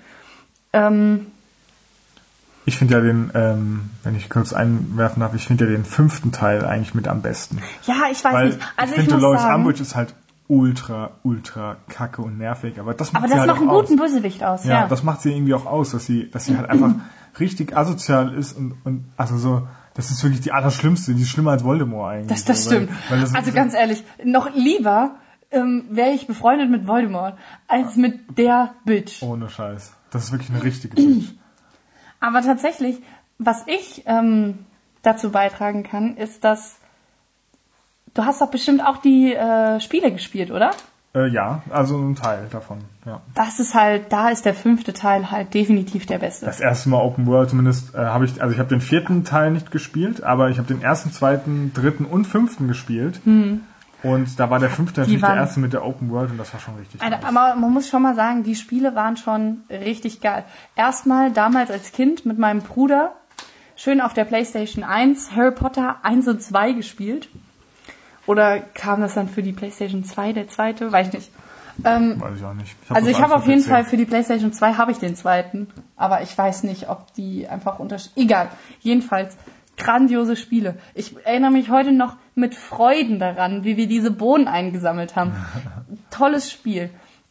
Ich finde ja den, wenn ich kurz einwerfen darf, ich finde ja den 5. Teil eigentlich mit am besten. Ja, ich weiß Weil nicht. Also ich finde, muss Dolores sagen, Umbridge ist halt ultra kacke und nervig, aber das macht aber sie das halt macht einen auch guten aus. Bösewicht aus, Ja, ja. das macht sie irgendwie auch aus, dass sie halt einfach richtig asozial ist und also so, das ist wirklich die Allerschlimmste, die ist schlimmer als Voldemort eigentlich. Das so, stimmt. Weil das Also ganz ehrlich, noch lieber wäre ich befreundet mit Voldemort als mit der Bitch. ohne Scheiß. Das ist wirklich eine richtige Bitch. Aber tatsächlich, was ich dazu beitragen kann, ist, dass du hast doch bestimmt auch die Spiele gespielt, oder? Ja, also ein Teil davon, ja. Das ist halt, da ist der 5. Teil halt definitiv der beste. Das erste Mal Open World zumindest habe ich habe den 4. Teil nicht gespielt, aber ich habe den 1., 2., 3. und 5. gespielt. Und da war der 5. natürlich der erste mit der Open World und das war schon richtig Alter, nice. aber man muss schon mal sagen, die Spiele waren schon richtig geil. Erstmal damals als Kind mit meinem Bruder schön auf der PlayStation 1 Harry Potter 1 und 2 gespielt. Oder kam das dann für die PlayStation 2, der zweite? Weiß ich nicht. Weiß ich auch nicht. Also ich das habe alles auf jeden PC. Fall für die PlayStation 2 habe ich den zweiten. Aber ich weiß nicht, ob die einfach egal. Jedenfalls grandiose Spiele. Ich erinnere mich heute noch mit Freuden daran, wie wir diese Bohnen eingesammelt haben. Tolles Spiel.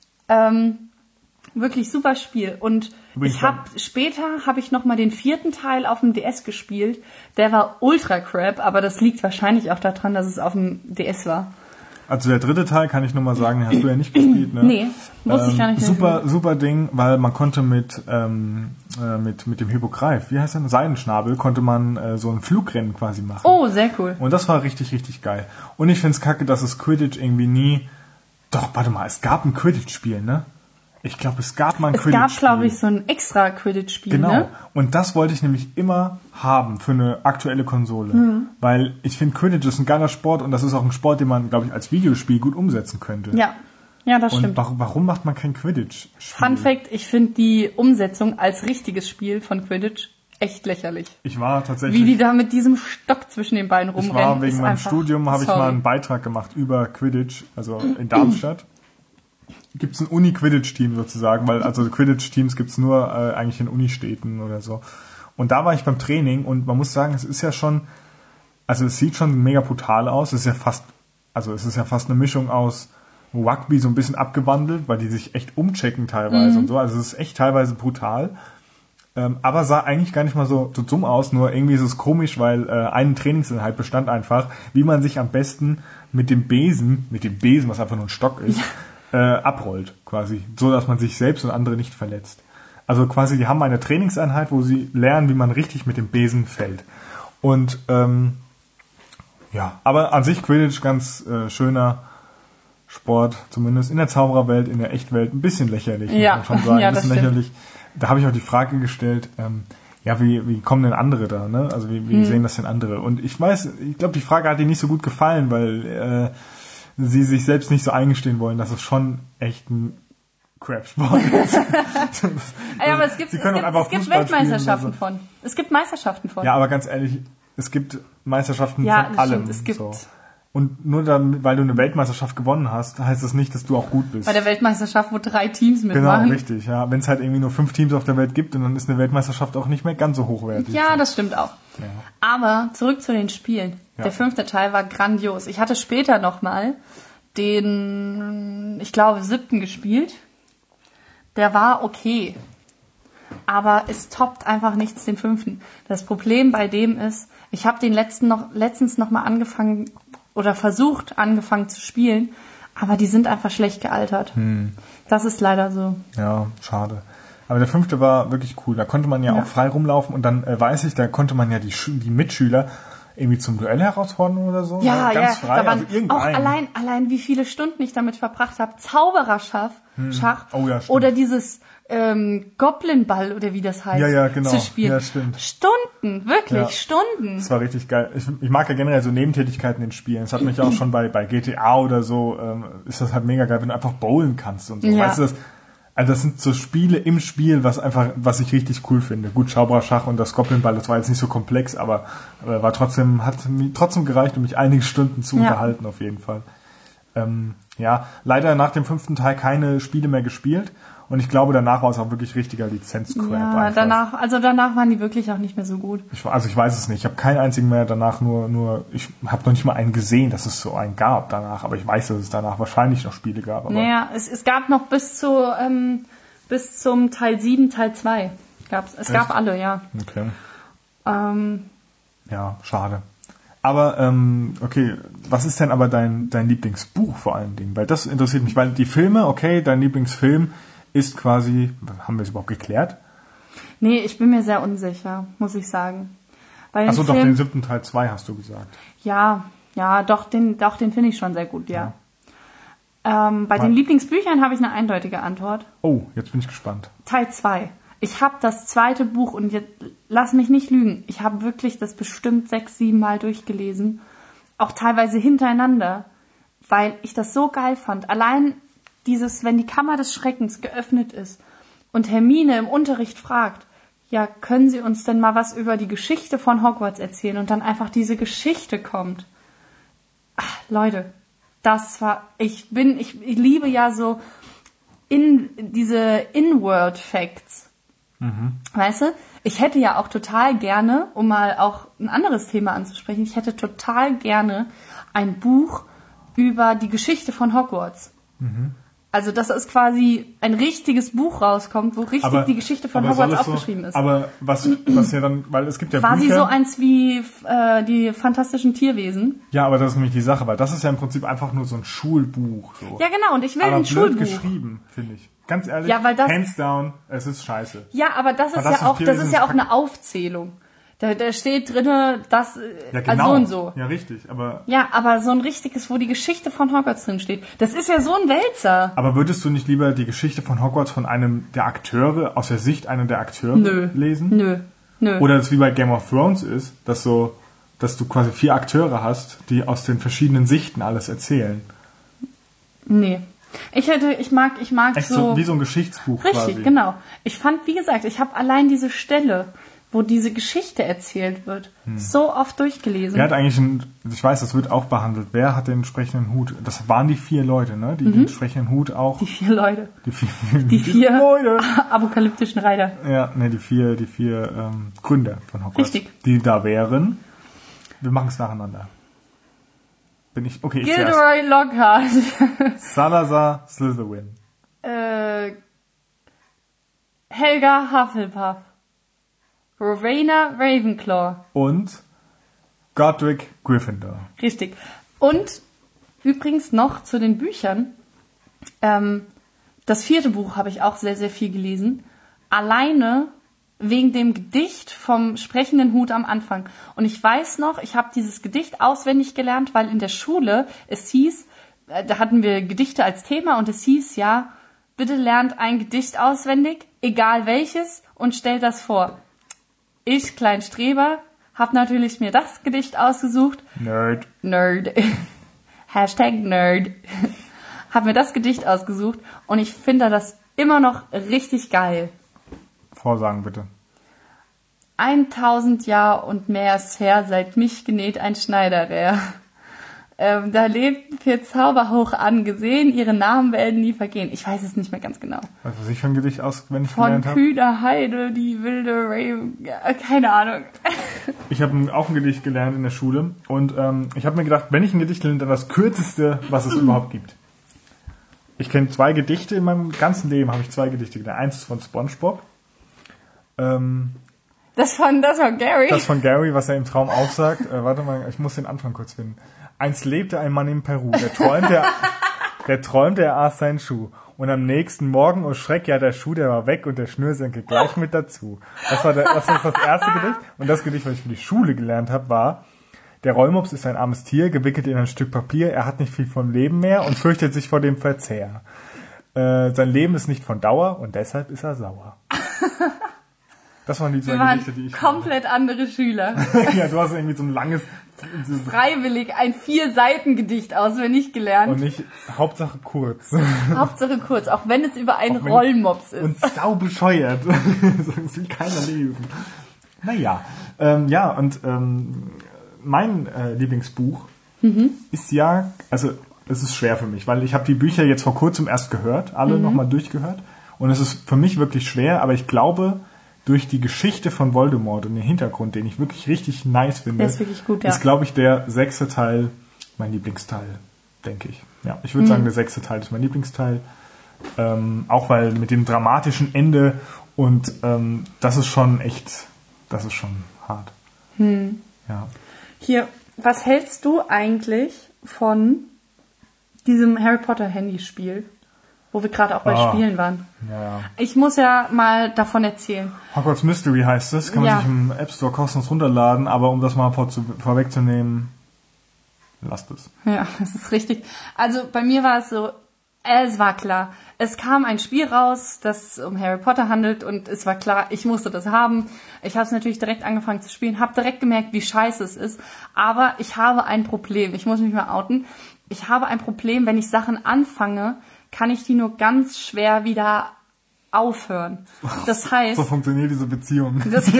Wirklich super Spiel. Und Übrigens später habe ich noch mal den 4. Teil auf dem DS gespielt. Der war ultra crap, aber das liegt wahrscheinlich auch daran, dass es auf dem DS war. Also der 3. Teil kann ich nur mal sagen, den hast du ja nicht gespielt, ne? Nee, wusste ich gar nicht. Super Ding, weil man konnte mit dem Hippogreif, wie heißt der? Seidenschnabel, konnte man so ein Flugrennen quasi machen. Oh, sehr cool. Und das war richtig, richtig geil. Und ich find's kacke, dass es Quidditch irgendwie nie... Doch, warte mal, es gab ein Quidditch-Spiel, ne? Ich glaube, es gab mal ein Quidditch-Spiel. Es gab, glaube ich, so ein extra Quidditch-Spiel, Genau. ne? Und das wollte ich nämlich immer haben für eine aktuelle Konsole. Weil ich finde, Quidditch ist ein geiler Sport und das ist auch ein Sport, den man, glaube ich, als Videospiel gut umsetzen könnte. Ja, das Und stimmt. warum macht man kein Quidditch-Spiel? Fun Fact, ich finde die Umsetzung als richtiges Spiel von Quidditch echt lächerlich. Ich war tatsächlich... Wie die da mit diesem Stock zwischen den Beinen rumrennen. Ich war wegen ist meinem einfach- Studium, habe ich sorry. mal einen Beitrag gemacht über Quidditch, also in Darmstadt. Gibt es ein Uni-Quidditch-Team sozusagen, weil also Quidditch-Teams gibt es nur eigentlich in Unistädten oder so. Und da war ich beim Training und man muss sagen, es ist ja schon, also es sieht schon mega brutal aus. Es ist ja fast eine Mischung aus Rugby so ein bisschen abgewandelt, weil die sich echt umchecken teilweise und so. Also es ist echt teilweise brutal. Aber sah eigentlich gar nicht mal so dumm aus, nur irgendwie ist es komisch, weil eine Trainingseinheit bestand einfach, wie man sich am besten mit dem Besen, was einfach nur ein Stock ist, abrollt quasi, so dass man sich selbst und andere nicht verletzt. Also quasi, die haben eine Trainingseinheit, wo sie lernen, wie man richtig mit dem Besen fällt. Und ja, aber an sich Quidditch ganz schöner Sport, zumindest in der Zaubererwelt, in der Echtwelt, ein bisschen lächerlich, Ja, muss man schon sagen, ja, ein das bisschen stimmt. lächerlich. Da habe ich auch die Frage gestellt, ja, wie kommen denn andere da, ne? Also wie sehen das denn andere? Und ich glaube, die Frage hat ihr nicht so gut gefallen, weil sie sich selbst nicht so eingestehen wollen, dass es schon echt ein Crap-Sport ist. Ja, aber es gibt Fußball Weltmeisterschaften spielen von. Es gibt Meisterschaften von. Ja, aber ganz ehrlich, es gibt Meisterschaften Ja, von das allem. stimmt, es gibt- So. Und nur dann, weil du eine Weltmeisterschaft gewonnen hast, heißt das nicht, dass du auch gut bist. Bei der Weltmeisterschaft, wo 3 Teams Genau, mitmachen. richtig, ja. Wenn es halt irgendwie nur 5 Teams auf der Welt gibt, dann ist eine Weltmeisterschaft auch nicht mehr ganz so hochwertig. Ja, das stimmt auch. Ja. Aber zurück zu den Spielen. Ja. Der 5. Teil war grandios. Ich hatte später nochmal den, ich glaube, 7. gespielt. Der war okay. Aber es toppt einfach nichts den 5. Das Problem bei dem ist, ich habe den letztens noch mal angefangen zu spielen, aber die sind einfach schlecht gealtert. Das ist leider so. Ja, schade. Aber der 5. war wirklich cool. Da konnte man ja auch frei rumlaufen und dann weiß ich, da konnte man ja die Mitschüler irgendwie zum Duell herausfordern oder so. Ja, ganz ja, frei. da waren Also irgendein. auch allein wie viele Stunden ich damit verbracht habe. Zaubererschach Oh ja, stimmt. oder dieses Goblin-Ball oder wie das heißt, Ja, genau. zu spielen. Ja, stimmt. Stunden, wirklich, Ja. Stunden. Das war richtig geil. Ich mag ja generell so Nebentätigkeiten in Spielen. Das hat mich auch schon bei GTA oder so, ist das halt mega geil, wenn du einfach bowlen kannst und so. Ja. Weißt du, das sind so Spiele im Spiel, was ich richtig cool finde. Gut, Zaubererschach und das Goblin-Ball, das war jetzt nicht so komplex, aber hat mir trotzdem gereicht, um mich einige Stunden zu unterhalten, auf jeden Fall. Leider nach dem 5. Teil keine Spiele mehr gespielt. Und ich glaube, danach war es auch wirklich richtiger Lizenz-Crap. Ja, einfach. danach waren die wirklich auch nicht mehr so gut. Ich weiß es nicht. Ich habe keinen einzigen mehr danach ich habe noch nicht mal einen gesehen, dass es so einen gab danach. Aber ich weiß, dass es danach wahrscheinlich noch Spiele gab. Aber Naja, es gab noch bis zum Teil 7, Teil 2. Es gab alle, ja. Okay. Ähm, Ja, schade. Aber, okay, was ist denn aber dein Lieblingsbuch vor allen Dingen? Weil das interessiert mich, weil die Filme, okay, dein Lieblingsfilm ist quasi, haben wir es überhaupt geklärt? nee, ich bin mir sehr unsicher, muss ich sagen. Bei den Achso, doch, Filmen- den 7. Teil 2 hast du gesagt. Ja, doch, den finde ich schon sehr gut, ja. Bei den Lieblingsbüchern habe ich eine eindeutige Antwort. Oh, jetzt bin ich gespannt. Teil 2. Ich habe das zweite Buch und jetzt lass mich nicht lügen. Ich habe wirklich das bestimmt 6, 7 Mal durchgelesen. Auch teilweise hintereinander, weil ich das so geil fand. Allein wenn die Kammer des Schreckens geöffnet ist und Hermine im Unterricht fragt, ja, können Sie uns denn mal was über die Geschichte von Hogwarts erzählen? Und dann einfach diese Geschichte kommt. Ach, Leute, ich liebe ja so diese In-World-Facts. Weißt du? Ich hätte ja auch total gerne, um mal auch ein anderes Thema anzusprechen, ich hätte total gerne ein Buch über die Geschichte von Hogwarts. Also, dass es quasi ein richtiges Buch rauskommt, wo richtig die Geschichte von Hogwarts aufgeschrieben ist. Aber was ja dann, weil es gibt ja Quasi Bücher. so eins wie die fantastischen Tierwesen. Ja, aber das ist nämlich die Sache, weil das ist ja im Prinzip einfach nur so ein Schulbuch. So. Ja, genau, und ich will aber ein blöd Schulbuch. geschrieben, finde ich. Ganz ehrlich, Ja, weil das- hands down, es ist scheiße. Ja, aber das ist Fantastische Tierwesen ja auch ist eine Aufzählung. Da steht drinne, dass Ja, genau. so und so. Ja, richtig, aber Ja, aber so ein richtiges, wo die Geschichte von Hogwarts drin steht, das ist ja so ein Wälzer. Aber würdest du nicht lieber die Geschichte von Hogwarts von einem der Akteure, aus der Sicht einer der Akteure lesen? Nö. Oder das wie bei Game of Thrones ist, dass du quasi 4 Akteure hast, die aus den verschiedenen Sichten alles erzählen. Nee. Ich mag Echt so... wie so ein Geschichtsbuch Richtig, quasi. genau. Ich fand, wie gesagt, ich habe allein diese Stelle, wo diese Geschichte erzählt wird, so oft durchgelesen. Wer hat eigentlich ich weiß, das wird auch behandelt, wer hat den entsprechenden Hut? Das waren die 4 Leute, ne? Die den entsprechenden Hut auch... Die 4 Leute. Die 4 Leute. Apokalyptischen Reiter. Ja, ne, die vier Gründer von Hogwarts. Richtig. Die da wären. Wir machen es nacheinander. Ich zuerst. Gilderoy Lockhart. Salazar Slytherin. Helga Hufflepuff. Rowena Ravenclaw. Und Godric Gryffindor. Richtig. Und übrigens noch zu den Büchern. Das 4. Buch habe ich auch sehr, sehr viel gelesen. Alleine wegen dem Gedicht vom sprechenden Hut am Anfang. Und ich weiß noch, ich habe dieses Gedicht auswendig gelernt, weil in der Schule es hieß, da hatten wir Gedichte als Thema und es hieß, ja, bitte lernt ein Gedicht auswendig, egal welches, und stellt das vor. Ich, Kleinstreber, habe natürlich mir das Gedicht ausgesucht. Nerd. Hashtag Nerd. Habe mir das Gedicht ausgesucht und ich finde das immer noch richtig geil. Vorsagen bitte. 1000 Jahr und mehr ist her, seit mich genäht ein Schneiderer. Da lebten 4 Zauber hoch angesehen, ihre Namen werden nie vergehen. Ich weiß es nicht mehr ganz genau. Weißt du, was ich für ein Gedicht auswendig Von gelernt habe? Kühner Heide, die wilde Raven, keine Ahnung. Ich habe auch ein Gedicht gelernt in der Schule und ich habe mir gedacht, wenn ich ein Gedicht lerne, dann das kürzeste, was es überhaupt gibt. Ich kenne 2 Gedichte, in meinem ganzen Leben habe ich 2 Gedichte gelernt. Eins ist von SpongeBob. Das von Gary. Das von Gary, was er im Traum auch sagt. Warte mal, ich muss den Anfang kurz finden. Einst lebte ein Mann in Peru, der träumte, er aß seinen Schuh. Und am nächsten Morgen, oh Schreck, ja, der Schuh, der war weg und der Schnürsenkel gleich mit dazu. Das war das erste Gedicht. Und das Gedicht, was ich für die Schule gelernt habe, war: Der Rollmops ist ein armes Tier, gewickelt in ein Stück Papier. Er hat nicht viel vom Leben mehr und fürchtet sich vor dem Verzehr. Sein Leben ist nicht von Dauer und deshalb ist er sauer. Das waren die zwei Gedichte, die ich komplett andere Schüler. Ja, du hast irgendwie so ein langes... Freiwillig ein 4-Seiten-Gedicht auswendig gelernt. Und nicht Hauptsache kurz. Hauptsache kurz, auch wenn es über einen Rollmops ist. Und sau bescheuert. Das will keiner lesen. Naja, mein Lieblingsbuch ist ja, also es ist schwer für mich, weil ich habe die Bücher jetzt vor kurzem erst gehört, alle nochmal durchgehört. Und es ist für mich wirklich schwer, aber ich glaube, durch die Geschichte von Voldemort und den Hintergrund, den ich wirklich richtig nice finde, der ist wirklich gut, ja. Ist, glaube ich, der 6. Teil mein Lieblingsteil, denke ich. Ja, ich würde sagen, der 6. Teil ist mein Lieblingsteil. Auch weil mit dem dramatischen Ende und das ist schon hart. Ja. Hier, was hältst du eigentlich von diesem Harry Potter Handyspiel, wo wir gerade auch bei Spielen waren? Ja. Ich muss ja mal davon erzählen. Hogwarts Mystery heißt es, kann man sich im App Store kostenlos runterladen, aber um das mal vorwegzunehmen, lasst es. Ja, das ist richtig. Also bei mir war es so, es war klar. Es kam ein Spiel raus, das um Harry Potter handelt und es war klar, ich musste das haben. Ich habe es natürlich direkt angefangen zu spielen, habe direkt gemerkt, wie scheiße es ist. Aber ich habe ein Problem, ich muss mich mal outen. Ich habe ein Problem, wenn ich Sachen anfange, kann ich die nur ganz schwer wieder aufhören. Das heißt... So funktioniert diese Beziehung.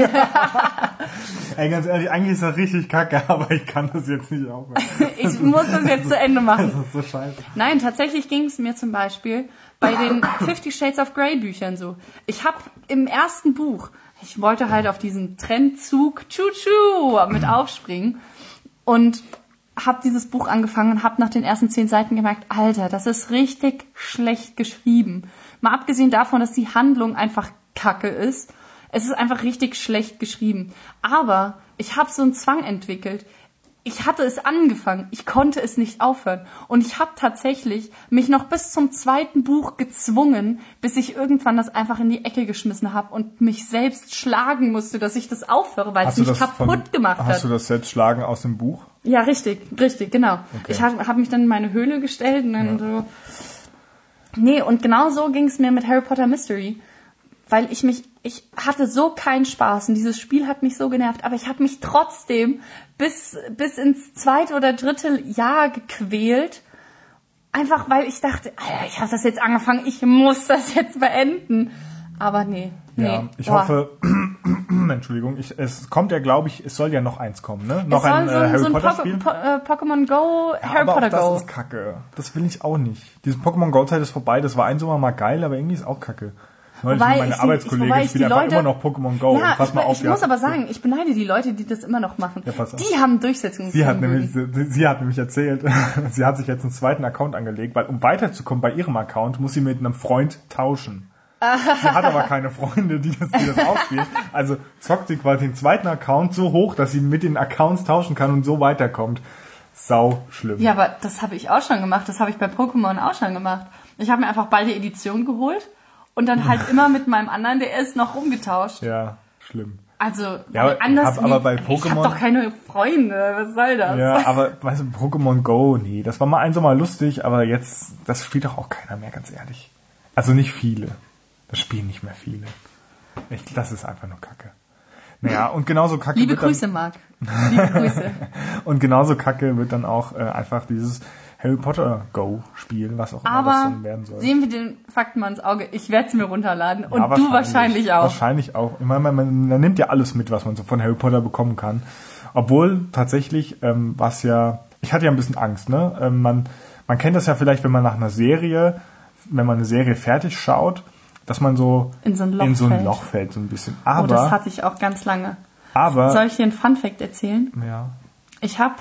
Ey, ganz ehrlich, eigentlich ist das richtig kacke, aber ich kann das jetzt nicht aufhören. Ich muss das jetzt zu Ende machen. Das ist so scheiße. Nein, tatsächlich ging es mir zum Beispiel bei den 50 Shades of Grey Büchern so. Ich habe im ersten Buch, ich wollte halt auf diesen Trendzug mit aufspringen und habe dieses Buch angefangen und habe nach den ersten 10 Seiten gemerkt, Alter, das ist richtig schlecht geschrieben. Mal abgesehen davon, dass die Handlung einfach kacke ist. Es ist einfach richtig schlecht geschrieben. Aber ich habe so einen Zwang entwickelt. Ich hatte es angefangen. Ich konnte es nicht aufhören. Und ich habe tatsächlich mich noch bis zum 2. Buch gezwungen, bis ich irgendwann das einfach in die Ecke geschmissen habe und mich selbst schlagen musste, dass ich das aufhöre, weil es mich kaputt gemacht hat. Hast du das selbst schlagen aus dem Buch? Ja, richtig, genau. Okay. Ich hab mich dann in meine Höhle gestellt und dann so... Nee, und genau so ging es mir mit Harry Potter Mystery. Weil ich hatte so keinen Spaß und dieses Spiel hat mich so genervt, aber ich habe mich trotzdem bis ins 2. oder 3. Jahr gequält. Einfach weil ich dachte, Alter, ich habe das jetzt angefangen, ich muss das jetzt beenden. Aber nee. Ja, ich hoffe, Entschuldigung, es kommt ja, glaube ich, es soll ja noch eins kommen, ne? Noch ein Harry Potter Spiel. Pokémon Go, Harry Potter Go. Das ist kacke. Das will ich auch nicht. Diese Pokémon Go Zeit ist vorbei, das war ein Sommer mal geil, aber irgendwie ist auch kacke. Meine Arbeitskollegin spielt einfach immer noch Pokémon Go. Ja, ich muss aber sagen, ich beneide die Leute, die das immer noch machen. Ja, die haben Durchsetzung. Sie hat nämlich erzählt, sie hat sich jetzt einen 2. Account angelegt, weil um weiterzukommen bei ihrem Account, muss sie mit einem Freund tauschen. Sie hat aber keine Freunde, die das aufspielen. Also zockt sie quasi den 2. Account so hoch, dass sie mit den Accounts tauschen kann und so weiterkommt. Sau schlimm. Ja, aber das habe ich auch schon gemacht. Das habe ich bei Pokémon auch schon gemacht. Ich habe mir einfach beide Editionen geholt und dann halt immer mit meinem anderen DS noch rumgetauscht. Ja, schlimm. Also, ja, aber bei Pokémon... Ich hab doch keine Freunde, was soll das? Ja, aber weißt du, Pokémon Go, nee, das war mal ein Sommer lustig, aber jetzt, das spielt doch auch keiner mehr, ganz ehrlich. Also nicht viele. Das spielen nicht mehr viele. Das ist einfach nur Kacke. Naja, und genauso Kacke Liebe Grüße, Marc. Liebe Grüße. Und genauso Kacke wird dann auch einfach dieses Harry Potter Go Spiel, was auch immer das dann werden soll. Sehen wir den Fakten mal ins Auge. Ich werde es mir runterladen. Und du wahrscheinlich auch. Wahrscheinlich auch. Ich meine, man nimmt ja alles mit, was man so von Harry Potter bekommen kann. Obwohl tatsächlich, was ja... Ich hatte ja ein bisschen Angst, ne? Man kennt das ja vielleicht, wenn man eine Serie fertig schaut, dass man so in so ein Loch fällt, so ein bisschen. Aber, das hatte ich auch ganz lange. Aber, soll ich dir einen Funfact erzählen? Ja. Ich habe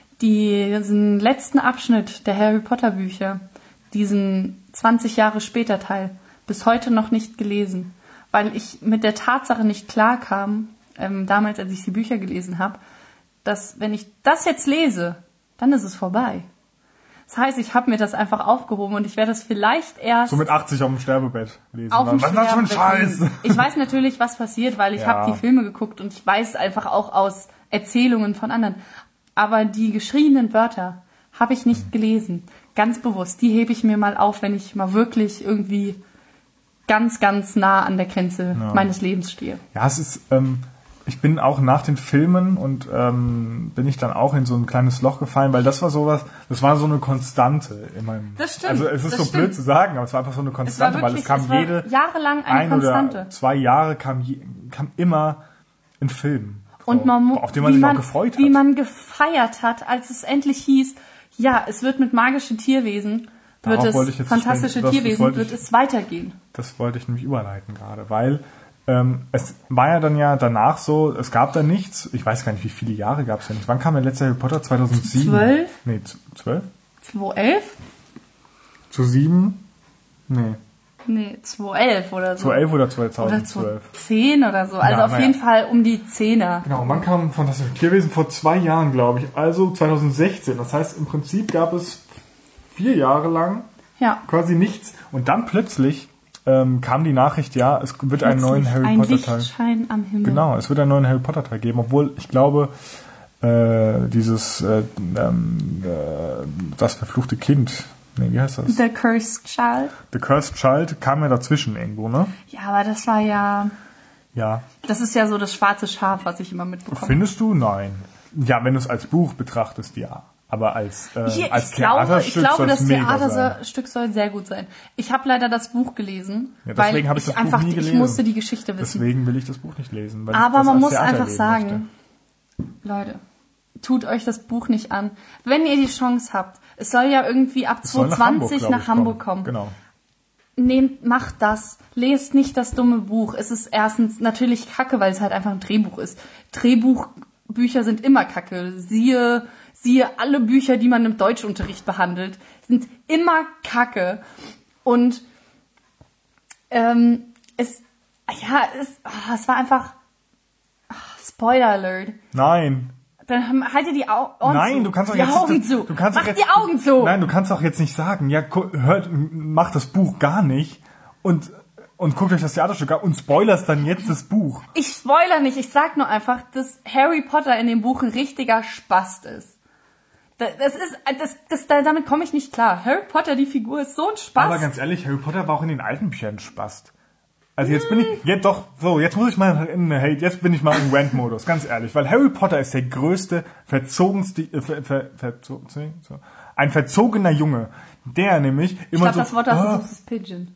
diesen letzten Abschnitt der Harry Potter Bücher, diesen 20 Jahre später Teil, bis heute noch nicht gelesen. Weil ich mit der Tatsache nicht klar kam, damals, als ich die Bücher gelesen habe, dass wenn ich das jetzt lese, dann ist es vorbei. Das heißt, ich habe mir das einfach aufgehoben und ich werde das vielleicht erst... So mit 80 auf dem Sterbebett lesen. Was ist das für ein Scheiß? Ich weiß natürlich, was passiert, weil ich habe die Filme geguckt und ich weiß einfach auch aus Erzählungen von anderen. Aber die geschriebenen Wörter habe ich nicht gelesen. Ganz bewusst. Die hebe ich mir mal auf, wenn ich mal wirklich irgendwie ganz, ganz nah an der Grenze meines Lebens stehe. Ja, es ist, ich bin auch nach den Filmen und bin ich dann auch in so ein kleines Loch gefallen, weil das war sowas, das war so eine Konstante in meinem. Das stimmt. Also es ist so blöd zu sagen, aber es war einfach so eine Konstante, weil es kam jahrelang eine Konstante. Oder 2 Jahre kam immer ein Film. Und auf den man sich auch gefreut hat. Wie man gefeiert hat, als es endlich hieß, ja, es wird mit magischen Tierwesen, fantastische Tierwesen, wird es weitergehen. Das wollte ich nämlich überleiten gerade, weil es war ja dann danach so, es gab da nichts, ich weiß gar nicht, wie viele Jahre gab es ja nicht. Wann kam der letzte Harry Potter? 2007? 12? Nee, 12? 2011? Zu 7? Nee, 2011 oder so. 2011 oder 2012? Oder 2010 oder so. Also auf jeden Fall um die 10er. Genau, und wann kam Fantastische Tierwesen? Vor 2 Jahren, glaube ich. Also 2016. Das heißt, im Prinzip gab es 4 Jahre lang quasi nichts. Und dann plötzlich kam die Nachricht, es wird einen neuen Harry Potter Teil. Ein Lichtschein am Himmel. Genau, es wird einen neuen Harry Potter Teil geben. Obwohl, ich glaube, das verfluchte Kind... Nee, wie heißt das? The Cursed Child. The Cursed Child kam ja dazwischen irgendwo, ne? Ja, aber das war ja... Ja. Das ist ja so das schwarze Schaf, was ich immer mitbekomme. Findest du? Nein. Ja, wenn du es als Buch betrachtest, ja. Aber als Theaterstück soll das Theaterstück soll sehr gut sein. Ich habe leider das Buch gelesen, deswegen habe ich das Buch nie gelesen. Ich musste die Geschichte wissen. Deswegen will ich das Buch nicht lesen. Weil aber man muss einfach sagen, Leute, tut euch das Buch nicht an. Wenn ihr die Chance habt, es soll ja irgendwie ab 2020 nach Hamburg kommen. Genau. Macht das. Lest nicht das dumme Buch. Es ist erstens natürlich kacke, weil es halt einfach ein Drehbuch ist. Drehbuchbücher sind immer kacke. Siehe alle Bücher, die man im Deutschunterricht behandelt, sind immer kacke. Und es war einfach Spoiler Alert. Nein. Dann halt ihr die Augen Nein, du kannst doch jetzt Augen zu. Mach die Augen zu. Nein, du kannst doch jetzt nicht sagen, mach das Buch gar nicht und guckt euch das Theaterstück an und spoilerst dann jetzt das Buch. Ich spoiler nicht, ich sag nur einfach, dass Harry Potter in dem Buch ein richtiger Spast ist. Damit komme ich nicht klar. Harry Potter, die Figur, ist so ein Spast. Aber ganz ehrlich, Harry Potter war auch in den alten Büchern ein Spast. Also jetzt bin ich, jetzt bin ich mal im Rant-Modus, ganz ehrlich, weil Harry Potter ist der größte, ein verzogener Junge, der nämlich immer ich glaube, das Wort, das du suchst, ist Pigeon.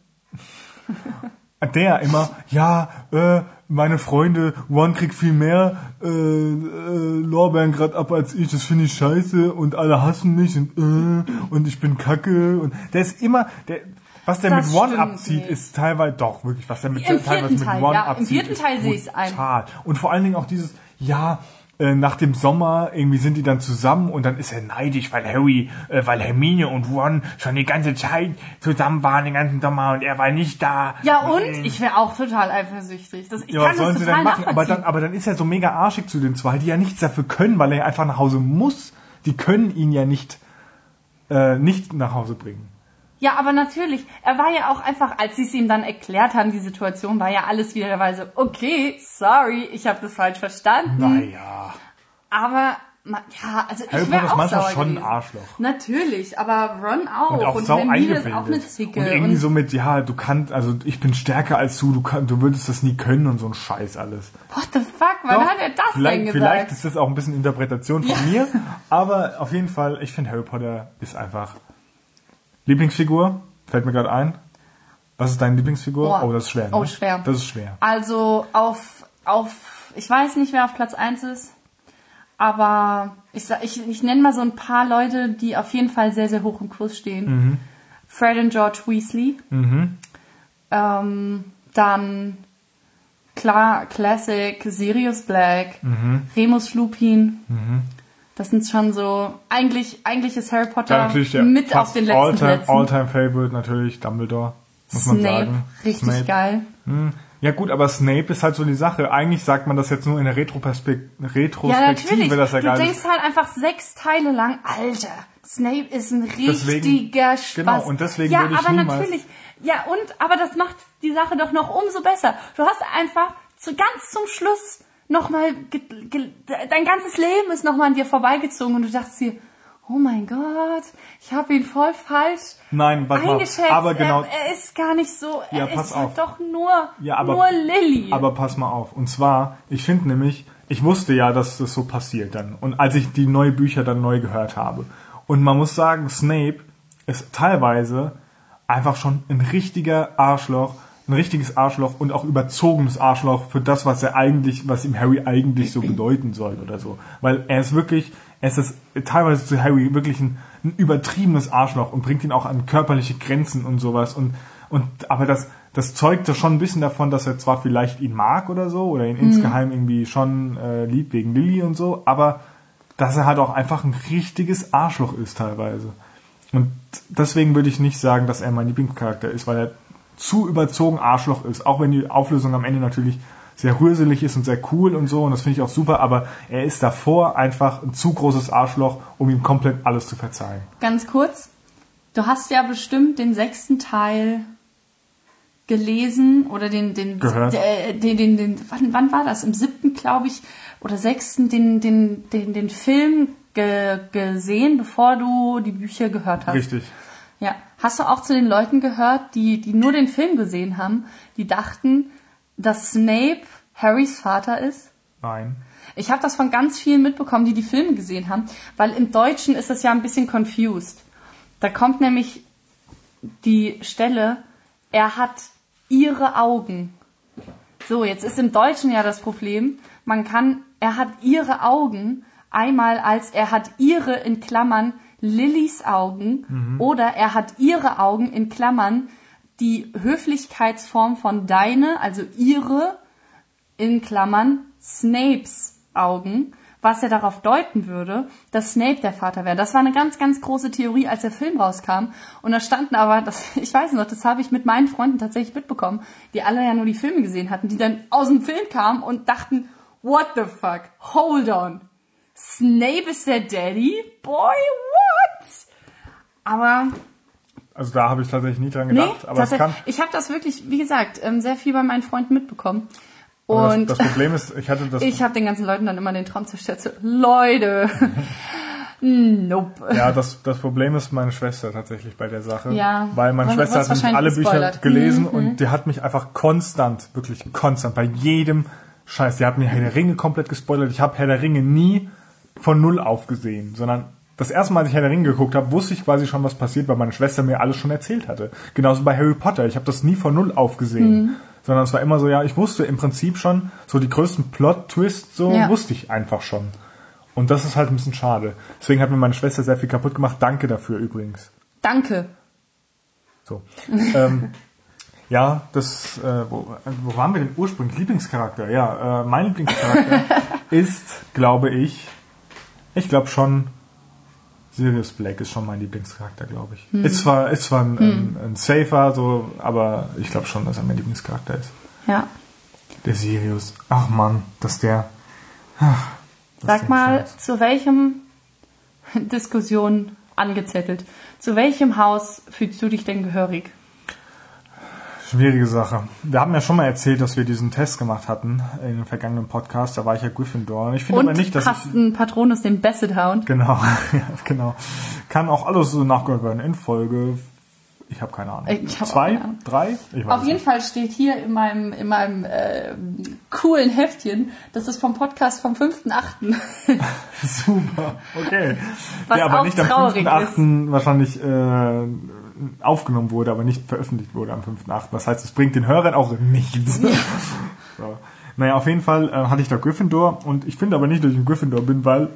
Der immer, meine Freunde, Ron kriegt viel mehr Lorbeeren gerade ab als ich, das finde ich scheiße und alle hassen mich und ich bin kacke und der ist immer, was der mit Ron abzieht, ist teilweise, doch wirklich, was der teilweise mit Ron abzieht. Im vierten Teil sehe ich es ein. Und vor allen Dingen auch dieses, nach dem Sommer irgendwie sind die dann zusammen und dann ist er neidisch, weil Hermine und Ron schon die ganze Zeit zusammen waren, den ganzen Sommer und er war nicht da. Ja und? Ich wäre auch total eifersüchtig. Was sollen sie denn machen? Aber dann ist er so mega arschig zu den zwei, die ja nichts dafür können, weil er einfach nach Hause muss. Die können ihn ja nicht nach Hause bringen. Ja, aber natürlich, er war ja auch einfach, als sie es ihm dann erklärt haben, die Situation, war ja alles wieder dabei so, okay, sorry, ich habe das falsch verstanden. Naja. Aber, also Harry ich wäre auch manchmal sauer schon gewesen. ein Arschloch. Natürlich, aber Ron auch. Und sau Hermine ist eingebildet. auch eine Zicke. Und irgendwie so mit, du kannst, also ich bin stärker als du würdest das nie können und so ein Scheiß alles. What the fuck, wann hat er das denn gesagt? Vielleicht ist das auch ein bisschen Interpretation von mir, aber auf jeden Fall, ich finde Harry Potter ist einfach... Lieblingsfigur? Fällt mir gerade ein. Was ist deine Lieblingsfigur? Oh, das ist schwer. Ne? Oh, schwer. Das ist schwer. Also ich weiß nicht, wer auf Platz 1 ist, aber ich nenne mal so ein paar Leute, die auf jeden Fall sehr, sehr hoch im Kurs stehen. Mhm. Fred und George Weasley. Mhm. Dann Classic Sirius Black. Mhm. Remus Lupin. Mhm. Das sind schon so, eigentlich ist Harry Potter mit auf den letzten Plätzen. All-Time-Favorite natürlich, Dumbledore, muss man sagen. Richtig geil. Ja gut, aber Snape ist halt so die Sache. Eigentlich sagt man das jetzt nur in der Retrospektive, ja, natürlich. dass er geil ist. Du denkst halt einfach 6 Teile lang, Alter, Snape ist ein richtiger Spaß. Genau, und deswegen würde ich niemals... Natürlich. Ja, aber das macht die Sache doch noch umso besser. Du hast einfach ganz zum Schluss nochmal, dein ganzes Leben ist nochmal an dir vorbeigezogen und du dachtest dir, oh mein Gott, ich habe ihn voll falsch eingeschätzt. Aber genau, er ist gar nicht so, ja, er pass ist auf. halt doch nur Lily. Aber pass mal auf. Und zwar, ich finde nämlich, ich wusste ja, dass das so passiert dann. Und als ich die neuen Bücher dann neu gehört habe. Und man muss sagen, Snape ist teilweise einfach schon ein richtiges Arschloch und auch überzogenes Arschloch für das, was ihm Harry eigentlich so bedeuten soll oder so. Weil es ist teilweise zu Harry wirklich ein übertriebenes Arschloch und bringt ihn auch an körperliche Grenzen und sowas. Aber das zeugt ja schon ein bisschen davon, dass er zwar vielleicht ihn mag oder so, oder ihn insgeheim irgendwie schon liebt wegen Lily und so, aber dass er halt auch einfach ein richtiges Arschloch ist teilweise. Und deswegen würde ich nicht sagen, dass er mein Lieblingscharakter ist, weil er zu überzogen Arschloch ist. Auch wenn die Auflösung am Ende natürlich sehr rührselig ist und sehr cool und so, und das finde ich auch super, aber er ist davor einfach ein zu großes Arschloch, um ihm komplett alles zu verzeihen. Ganz kurz, du hast ja bestimmt den 6. Teil gelesen oder gehört. Wann war das? Im 7., glaube ich, oder 6. den Film gesehen, bevor du die Bücher gehört hast. Richtig. Ja. Hast du auch zu den Leuten gehört, die nur den Film gesehen haben, die dachten, dass Snape Harrys Vater ist? Nein. Ich habe das von ganz vielen mitbekommen, die Filme gesehen haben, weil im Deutschen ist das ja ein bisschen confused. Da kommt nämlich die Stelle, er hat ihre Augen. So, jetzt ist im Deutschen ja das Problem, er hat ihre Augen, einmal als er hat ihre in Klammern Lillys Augen oder er hat ihre Augen in Klammern die Höflichkeitsform von deine, also ihre in Klammern Snapes Augen, was ja darauf deuten würde, dass Snape der Vater wäre. Das war eine ganz, ganz große Theorie, als der Film rauskam. Und da standen aber, ich weiß noch, das habe ich mit meinen Freunden tatsächlich mitbekommen, die alle ja nur die Filme gesehen hatten, die dann aus dem Film kamen und dachten, what the fuck, hold on. Snape is their daddy? Boy, what? Aber... Also da habe ich tatsächlich nie dran gedacht. Aber ich habe das wirklich, wie gesagt, sehr viel bei meinen Freunden mitbekommen. Und das Problem ist, ich habe den ganzen Leuten dann immer den Traum zerstört. So, Leute, nope. Ja, das Problem ist meine Schwester tatsächlich bei der Sache. Ja, weil meine Schwester hat nämlich alle Bücher gelesen und die hat mich einfach wirklich konstant, bei jedem Scheiß. Die hat mir Herr der Ringe komplett gespoilert. Ich habe Herr der Ringe nie von null aufgesehen, sondern das erste Mal, als ich Herr der Ringe geguckt habe, wusste ich quasi schon, was passiert, weil meine Schwester mir alles schon erzählt hatte. Genauso bei Harry Potter. Ich habe das nie von null aufgesehen. Sondern es war immer so, ja, ich wusste im Prinzip schon, so die größten Plot-Twists, wusste ich einfach schon. Und das ist halt ein bisschen schade. Deswegen hat mir meine Schwester sehr viel kaputt gemacht. Danke dafür übrigens. Danke. So. Ja, wo waren wir denn ursprünglich? Lieblingscharakter. Ja, mein Lieblingscharakter ist, glaube ich glaube schon, Sirius Black ist schon mein Lieblingscharakter, glaube ich. Ist zwar ein Safer, so, aber ich glaube schon, dass er mein Lieblingscharakter ist. Ja. Der Sirius. Ach Mann, Sag mal, zu welchem Diskussion angezettelt? Zu welchem Haus fühlst du dich denn gehörig? Schwierige Sache. Wir haben ja schon mal erzählt, dass wir diesen Test gemacht hatten in dem vergangenen Podcast. Da war ich ja Gryffindor. Und ich finde aber nicht, dass hast einen Patronus, den Basset Hound. Genau, ja, genau. Kann auch alles so nachgehört werden in Folge. Ich habe keine Ahnung. 2, 3? Ich weiß Auf jeden Fall steht hier in meinem coolen Heftchen, das ist vom Podcast vom 5.8. Super, okay. Was der aber auch nicht am traurig 5.8. wahrscheinlich aufgenommen wurde, aber nicht veröffentlicht wurde am 5.8. Das heißt, es bringt den Hörern auch nichts. Ja. So. Naja, auf jeden Fall hatte ich da Gryffindor und ich finde aber nicht, dass ich ein Gryffindor bin, weil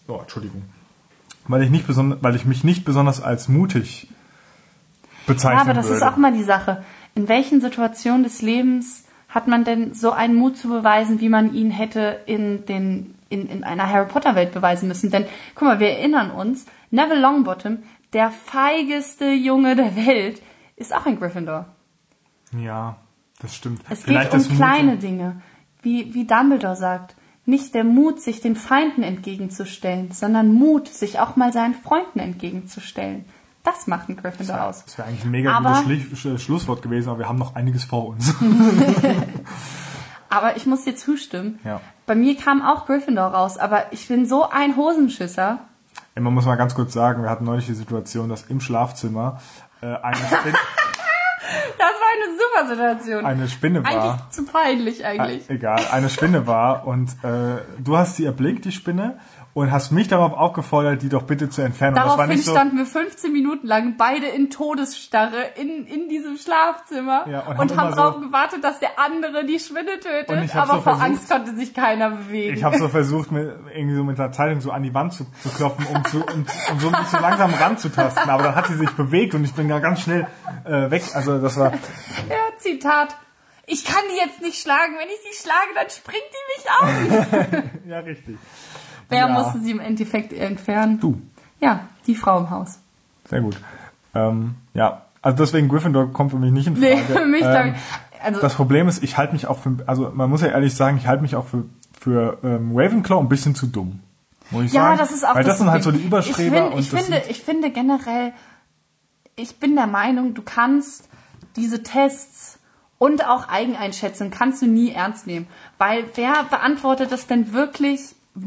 ich mich nicht besonders als mutig bezeichnen würde. Ja, aber das ist auch mal die Sache. In welchen Situationen des Lebens hat man denn so einen Mut zu beweisen, wie man ihn hätte in einer Harry Potter Welt beweisen müssen? Denn, guck mal, wir erinnern uns, Neville Longbottom, der feigeste Junge der Welt, ist auch ein Gryffindor. Ja, das stimmt. Es geht um kleine Dinge, wie Dumbledore sagt. Nicht der Mut, sich den Feinden entgegenzustellen, sondern Mut, sich auch mal seinen Freunden entgegenzustellen. Das macht ein Gryffindor aus. Das wäre eigentlich ein mega gutes Schlusswort gewesen, aber wir haben noch einiges vor uns. aber ich muss dir zustimmen. Ja. Bei mir kam auch Gryffindor raus, aber ich bin so ein Hosenschisser. Man muss mal ganz kurz sagen, wir hatten neulich die Situation, dass im Schlafzimmer eine Spinne, Das war eine super Situation. eine Spinne war. Eigentlich zu peinlich eigentlich. Egal, eine Spinne war und du hast sie erblickt, die Spinne, und hast mich darauf aufgefordert, die doch bitte zu entfernen. Und das war Daraufhin nicht so, standen wir 15 Minuten lang beide in Todesstarre in diesem Schlafzimmer Ja, und und haben haben immer darauf so- gewartet, dass der andere die Spinne Und tötet. ich hab Aber so vor versucht- Angst konnte sich keiner bewegen. ich habe so versucht, mir irgendwie so mit der Zeitung so an die Wand zu klopfen, um so ein bisschen langsam ranzutasten. Aber dann hat sie sich bewegt und ich bin da ganz schnell weg. Also das war... Ja, Zitat. Ich kann die jetzt nicht schlagen. Wenn ich sie schlage, dann springt die mich auf. Ja, richtig. Wer Ja. musste sie im Endeffekt entfernen? Du. Ja, die Frau im Haus. Sehr gut. Ja, also deswegen Gryffindor kommt für mich nicht in Frage. Nee, für mich also Das Problem ist, ich halte mich auch also man muss ja ehrlich sagen, ich halte mich auch für Ravenclaw ein bisschen zu dumm. Muss ich ja, sagen. das ist auch Weil das sind halt so die Ding. Überstreber. Ich finde generell, ich bin der Meinung, du kannst diese Tests und auch Eigeneinschätzung kannst du nie ernst nehmen. Weil wer beantwortet das denn wirklich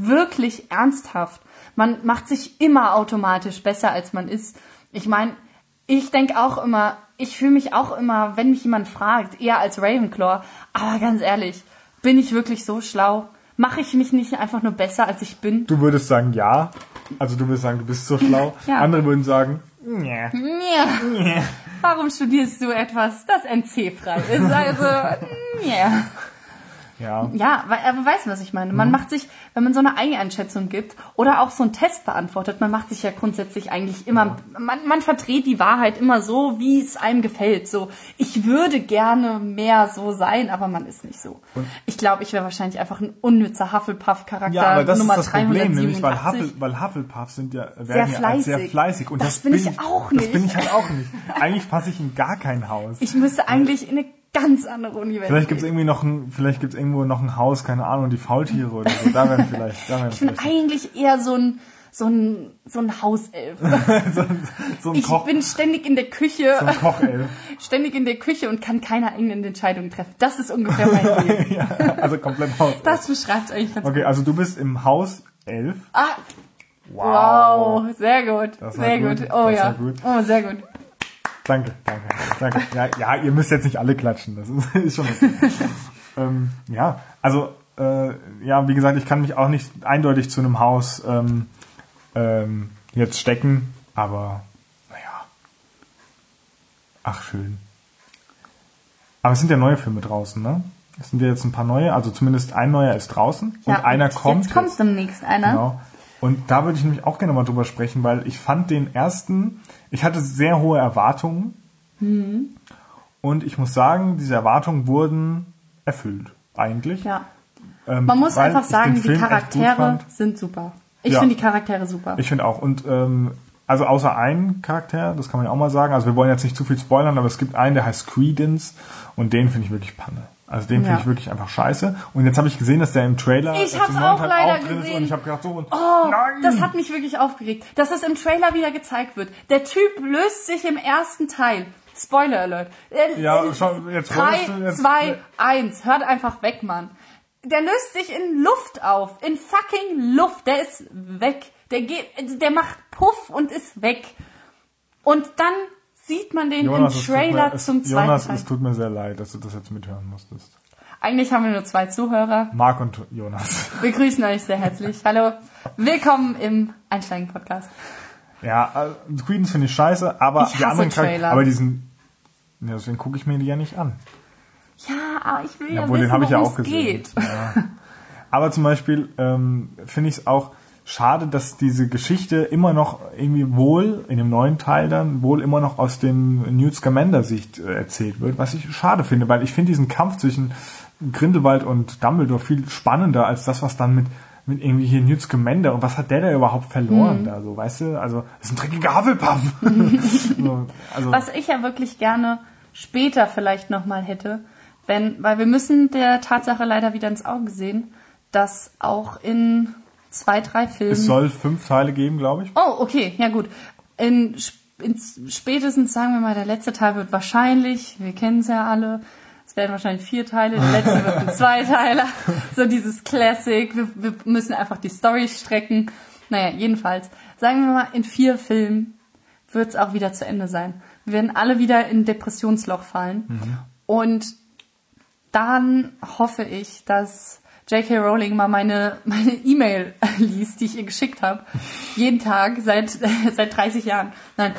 ernsthaft? Man macht sich immer automatisch besser, als man ist. Ich meine, ich denke auch immer, ich fühle mich auch immer, wenn mich jemand fragt, eher als Ravenclaw. Aber ganz ehrlich, bin ich wirklich so schlau? Mache ich mich nicht einfach nur besser, als ich bin? Du würdest sagen, ja. Also du würdest sagen, du bist so schlau. Ja. Andere würden sagen, nee. Ja. Warum studierst du etwas, das NC-frei ist? Also, ja. Ja. Ja, aber weißt du, was ich meine? Man macht sich, wenn man so eine Eigeneinschätzung gibt oder auch so einen Test beantwortet, man macht sich ja grundsätzlich eigentlich immer, man verdreht die Wahrheit immer so, wie es einem gefällt. So, ich würde gerne mehr so sein, aber man ist nicht so. Ich glaube, ich wäre wahrscheinlich einfach ein unnützer Hufflepuff-Charakter Ja, aber das Nummer ist das Problem, nämlich 387. weil Hufflepuffs werden ja fleißig. als sehr fleißig. Und Das bin ich auch nicht. Das bin ich halt auch nicht. Eigentlich passe ich in gar kein Haus. Ich müsste eigentlich in eine ganz andere Universität. Vielleicht gibt's irgendwo noch ein Haus, keine Ahnung, die Faultiere oder so. Da wären vielleicht. Ich bin eigentlich eher so ein Hauself. so ein Ich Koch, bin ständig in der Küche. so ein Kochelf. Ständig in der Küche und kann keine eigenen Entscheidungen treffen. Das ist ungefähr mein Leben. Ja, also komplett Haus. Das beschreibt eigentlich ganz Okay, also du bist im Haus 11. Ah, wow, sehr gut. Das war Sehr gut. gut. Oh Das ja. war gut. Oh, sehr gut. Danke. Ja, ihr müsst jetzt nicht alle klatschen, das ist schon okay. Ja, also, wie gesagt, ich kann mich auch nicht eindeutig zu einem Haus jetzt stecken, aber, naja. Ach, schön. Aber es sind ja neue Filme draußen, ne? Es sind ja jetzt ein paar neue, also zumindest ein neuer ist draußen und Ja, einer kommt. Jetzt kommt demnächst einer. Genau. Und da würde ich nämlich auch gerne mal drüber sprechen, weil ich fand den ersten, ich hatte sehr hohe Erwartungen. Und ich muss sagen, diese Erwartungen wurden erfüllt, eigentlich. Ja. Man muss weil einfach ich sagen, den die Film echt gut Charaktere fand. sind super. Ich Ja. finde die Charaktere super. Ich finde auch. Und also außer einen Charakter, das kann man ja auch mal sagen, also wir wollen jetzt nicht zu viel spoilern, aber es gibt einen, der heißt Credence und den finde ich wirklich Panne. Also den finde Ja. ich wirklich einfach scheiße. Und jetzt habe ich gesehen, dass der im Trailer Ich zum hab's neuen auch Teil leider drin ist gesehen. und ich habe gedacht, so, Oh, das hat mich wirklich aufgeregt, dass das im Trailer wieder gezeigt wird. Der Typ löst sich im ersten Teil. Spoiler Alert. Ja, schon, jetzt 3, wolltest du jetzt- 2, 1. Hört einfach weg, Mann. Der löst sich in Luft auf. In fucking Luft. Der ist weg. Der macht Puff und ist weg. Und dann sieht man den im Trailer zum zweiten Jonas, Teil. es tut mir sehr leid, dass du das jetzt mithören musstest. Eigentlich haben wir nur 2 Zuhörer. Marc und Jonas. Wir grüßen euch sehr herzlich. Hallo. Willkommen im Einsteigen-Podcast. Ja, Credence finde ich scheiße, aber Ich die hasse anderen Charaktere, Trailer. aber ja, deswegen gucke ich mir die ja nicht an. Ja, aber ich will ja Obwohl, wissen, den habe ich ja worum auch es gesehen. geht. Ja. Aber zum Beispiel finde ich es auch schade, dass diese Geschichte immer noch irgendwie in dem neuen Teil dann, immer noch aus dem Newt Scamander-Sicht erzählt wird, was ich schade finde, weil ich finde diesen Kampf zwischen Grindelwald und Dumbledore viel spannender als das, was dann mit irgendwie hier Newt Scamander und was hat der da überhaupt verloren da, so, weißt du? Also, das ist ein dreckiger Hufflepuff. So, also, Was ich ja wirklich gerne später vielleicht nochmal hätte, weil wir müssen der Tatsache leider wieder ins Auge sehen, dass auch in 2, 3 Filmen... es soll 5 Teile geben, glaube ich. Oh, okay, ja gut. In spätestens, sagen wir mal, der letzte Teil wird wahrscheinlich, wir kennen es ja alle, Es werden wahrscheinlich 4 Teile, der letzte wird ein Zweiteiler. So dieses Classic, wir müssen einfach die Story strecken. Naja, jedenfalls, sagen wir mal, in 4 Filmen wird es auch wieder zu Ende sein. Wir werden alle wieder in Depressionsloch fallen. Und dann hoffe ich, dass J.K. Rowling mal meine E-Mail liest, die ich ihr geschickt habe. Jeden Tag seit 30 Jahren. Nein,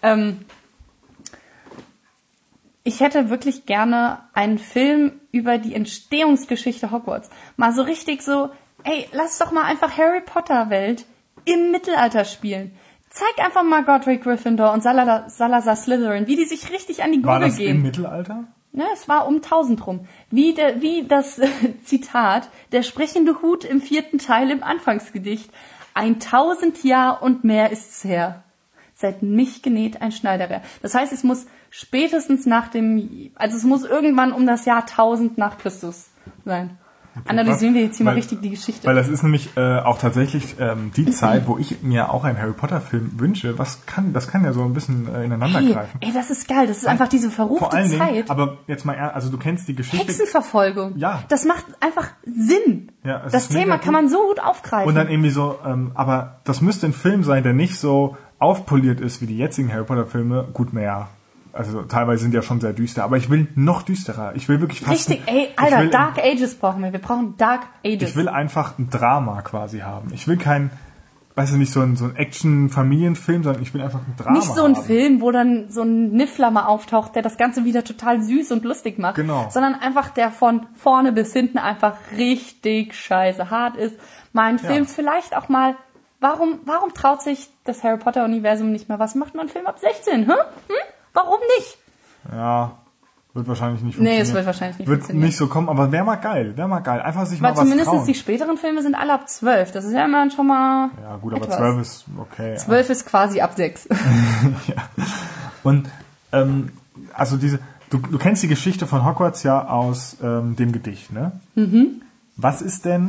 ich hätte wirklich gerne einen Film über die Entstehungsgeschichte Hogwarts. Mal so richtig so, ey, lass doch mal einfach Harry Potter Welt im Mittelalter spielen. Zeig einfach mal Godric Gryffindor und Salazar Slytherin, wie die sich richtig an die Gurgel gehen. War das im Mittelalter? Ne, es war um 1000 rum. Wie das Zitat, der sprechende Hut im 4. Teil im Anfangsgedicht. 1000 Jahr und mehr ist's her. Seit mich genäht ein Schneiderer. Das heißt, es muss spätestens es muss irgendwann um das Jahr 1000 nach Christus sein. Okay, analysieren wir jetzt hier mal richtig die Geschichte. Weil das ist nämlich auch tatsächlich die Zeit, wo ich mir auch einen Harry Potter Film wünsche. Das kann ja so ein bisschen ineinander greifen. Ey, das ist geil. Das ist einfach diese verruchte vor allen Zeit. Dingen, aber jetzt mal, also du kennst die Geschichte. Hexenverfolgung. Ja. Das macht einfach Sinn. Ja, das Thema kann man so gut aufgreifen. Und dann irgendwie so, aber das müsste ein Film sein, der nicht so aufpoliert ist wie die jetzigen Harry Potter Filme. Gut, naja. Also teilweise sind ja schon sehr düster, aber ich will noch düsterer. Ich will wirklich fast... Richtig, ey, Alter, Dark Ages brauchen wir. Wir brauchen Dark Ages. Ich will einfach ein Drama quasi haben. Ich will kein, weiß ich nicht, so ein Action-Familienfilm, sondern ich will einfach ein Drama haben. Nicht so ein Film, wo dann so ein Niffler mal auftaucht, der das Ganze wieder total süß und lustig macht. Genau. Sondern einfach, der von vorne bis hinten einfach richtig scheiße hart ist. Mal ein Film vielleicht auch mal... Warum traut sich das Harry Potter-Universum nicht mehr? Was macht man einen Film ab 16? Warum nicht? Ja, wird wahrscheinlich nicht funktionieren. Nee, es wird wahrscheinlich nicht funktionieren. Wird nicht so kommen, aber wäre mal geil. Einfach sich mal was zumindest trauen. Die späteren Filme sind alle ab 12. Das ist ja immerhin schon mal ja gut, aber etwas. 12 ist okay. 12 ist quasi ab 6. Ja. Und also du kennst die Geschichte von Hogwarts ja aus dem Gedicht, ne? Was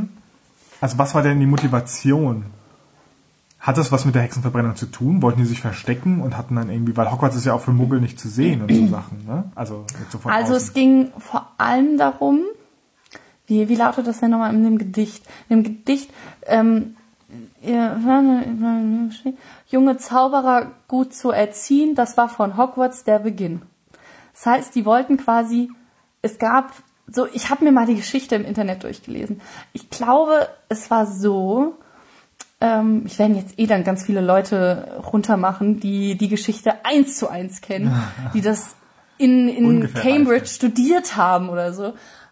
war denn die Motivation? Hat das was mit der Hexenverbrennung zu tun? Wollten die sich verstecken und hatten dann irgendwie, weil Hogwarts ist ja auch für Muggel nicht zu sehen und so Sachen, ne? Also es ging vor allem darum, wie lautet das denn nochmal in dem Gedicht? In dem Gedicht, junge Zauberer gut zu erziehen, das war von Hogwarts der Beginn. Das heißt, die wollten quasi, ich habe mir mal die Geschichte im Internet durchgelesen. Ich glaube, es war so, ich werden jetzt dann ganz viele Leute runtermachen, die die Geschichte 1:1 kennen, die das in Cambridge studiert haben oder so.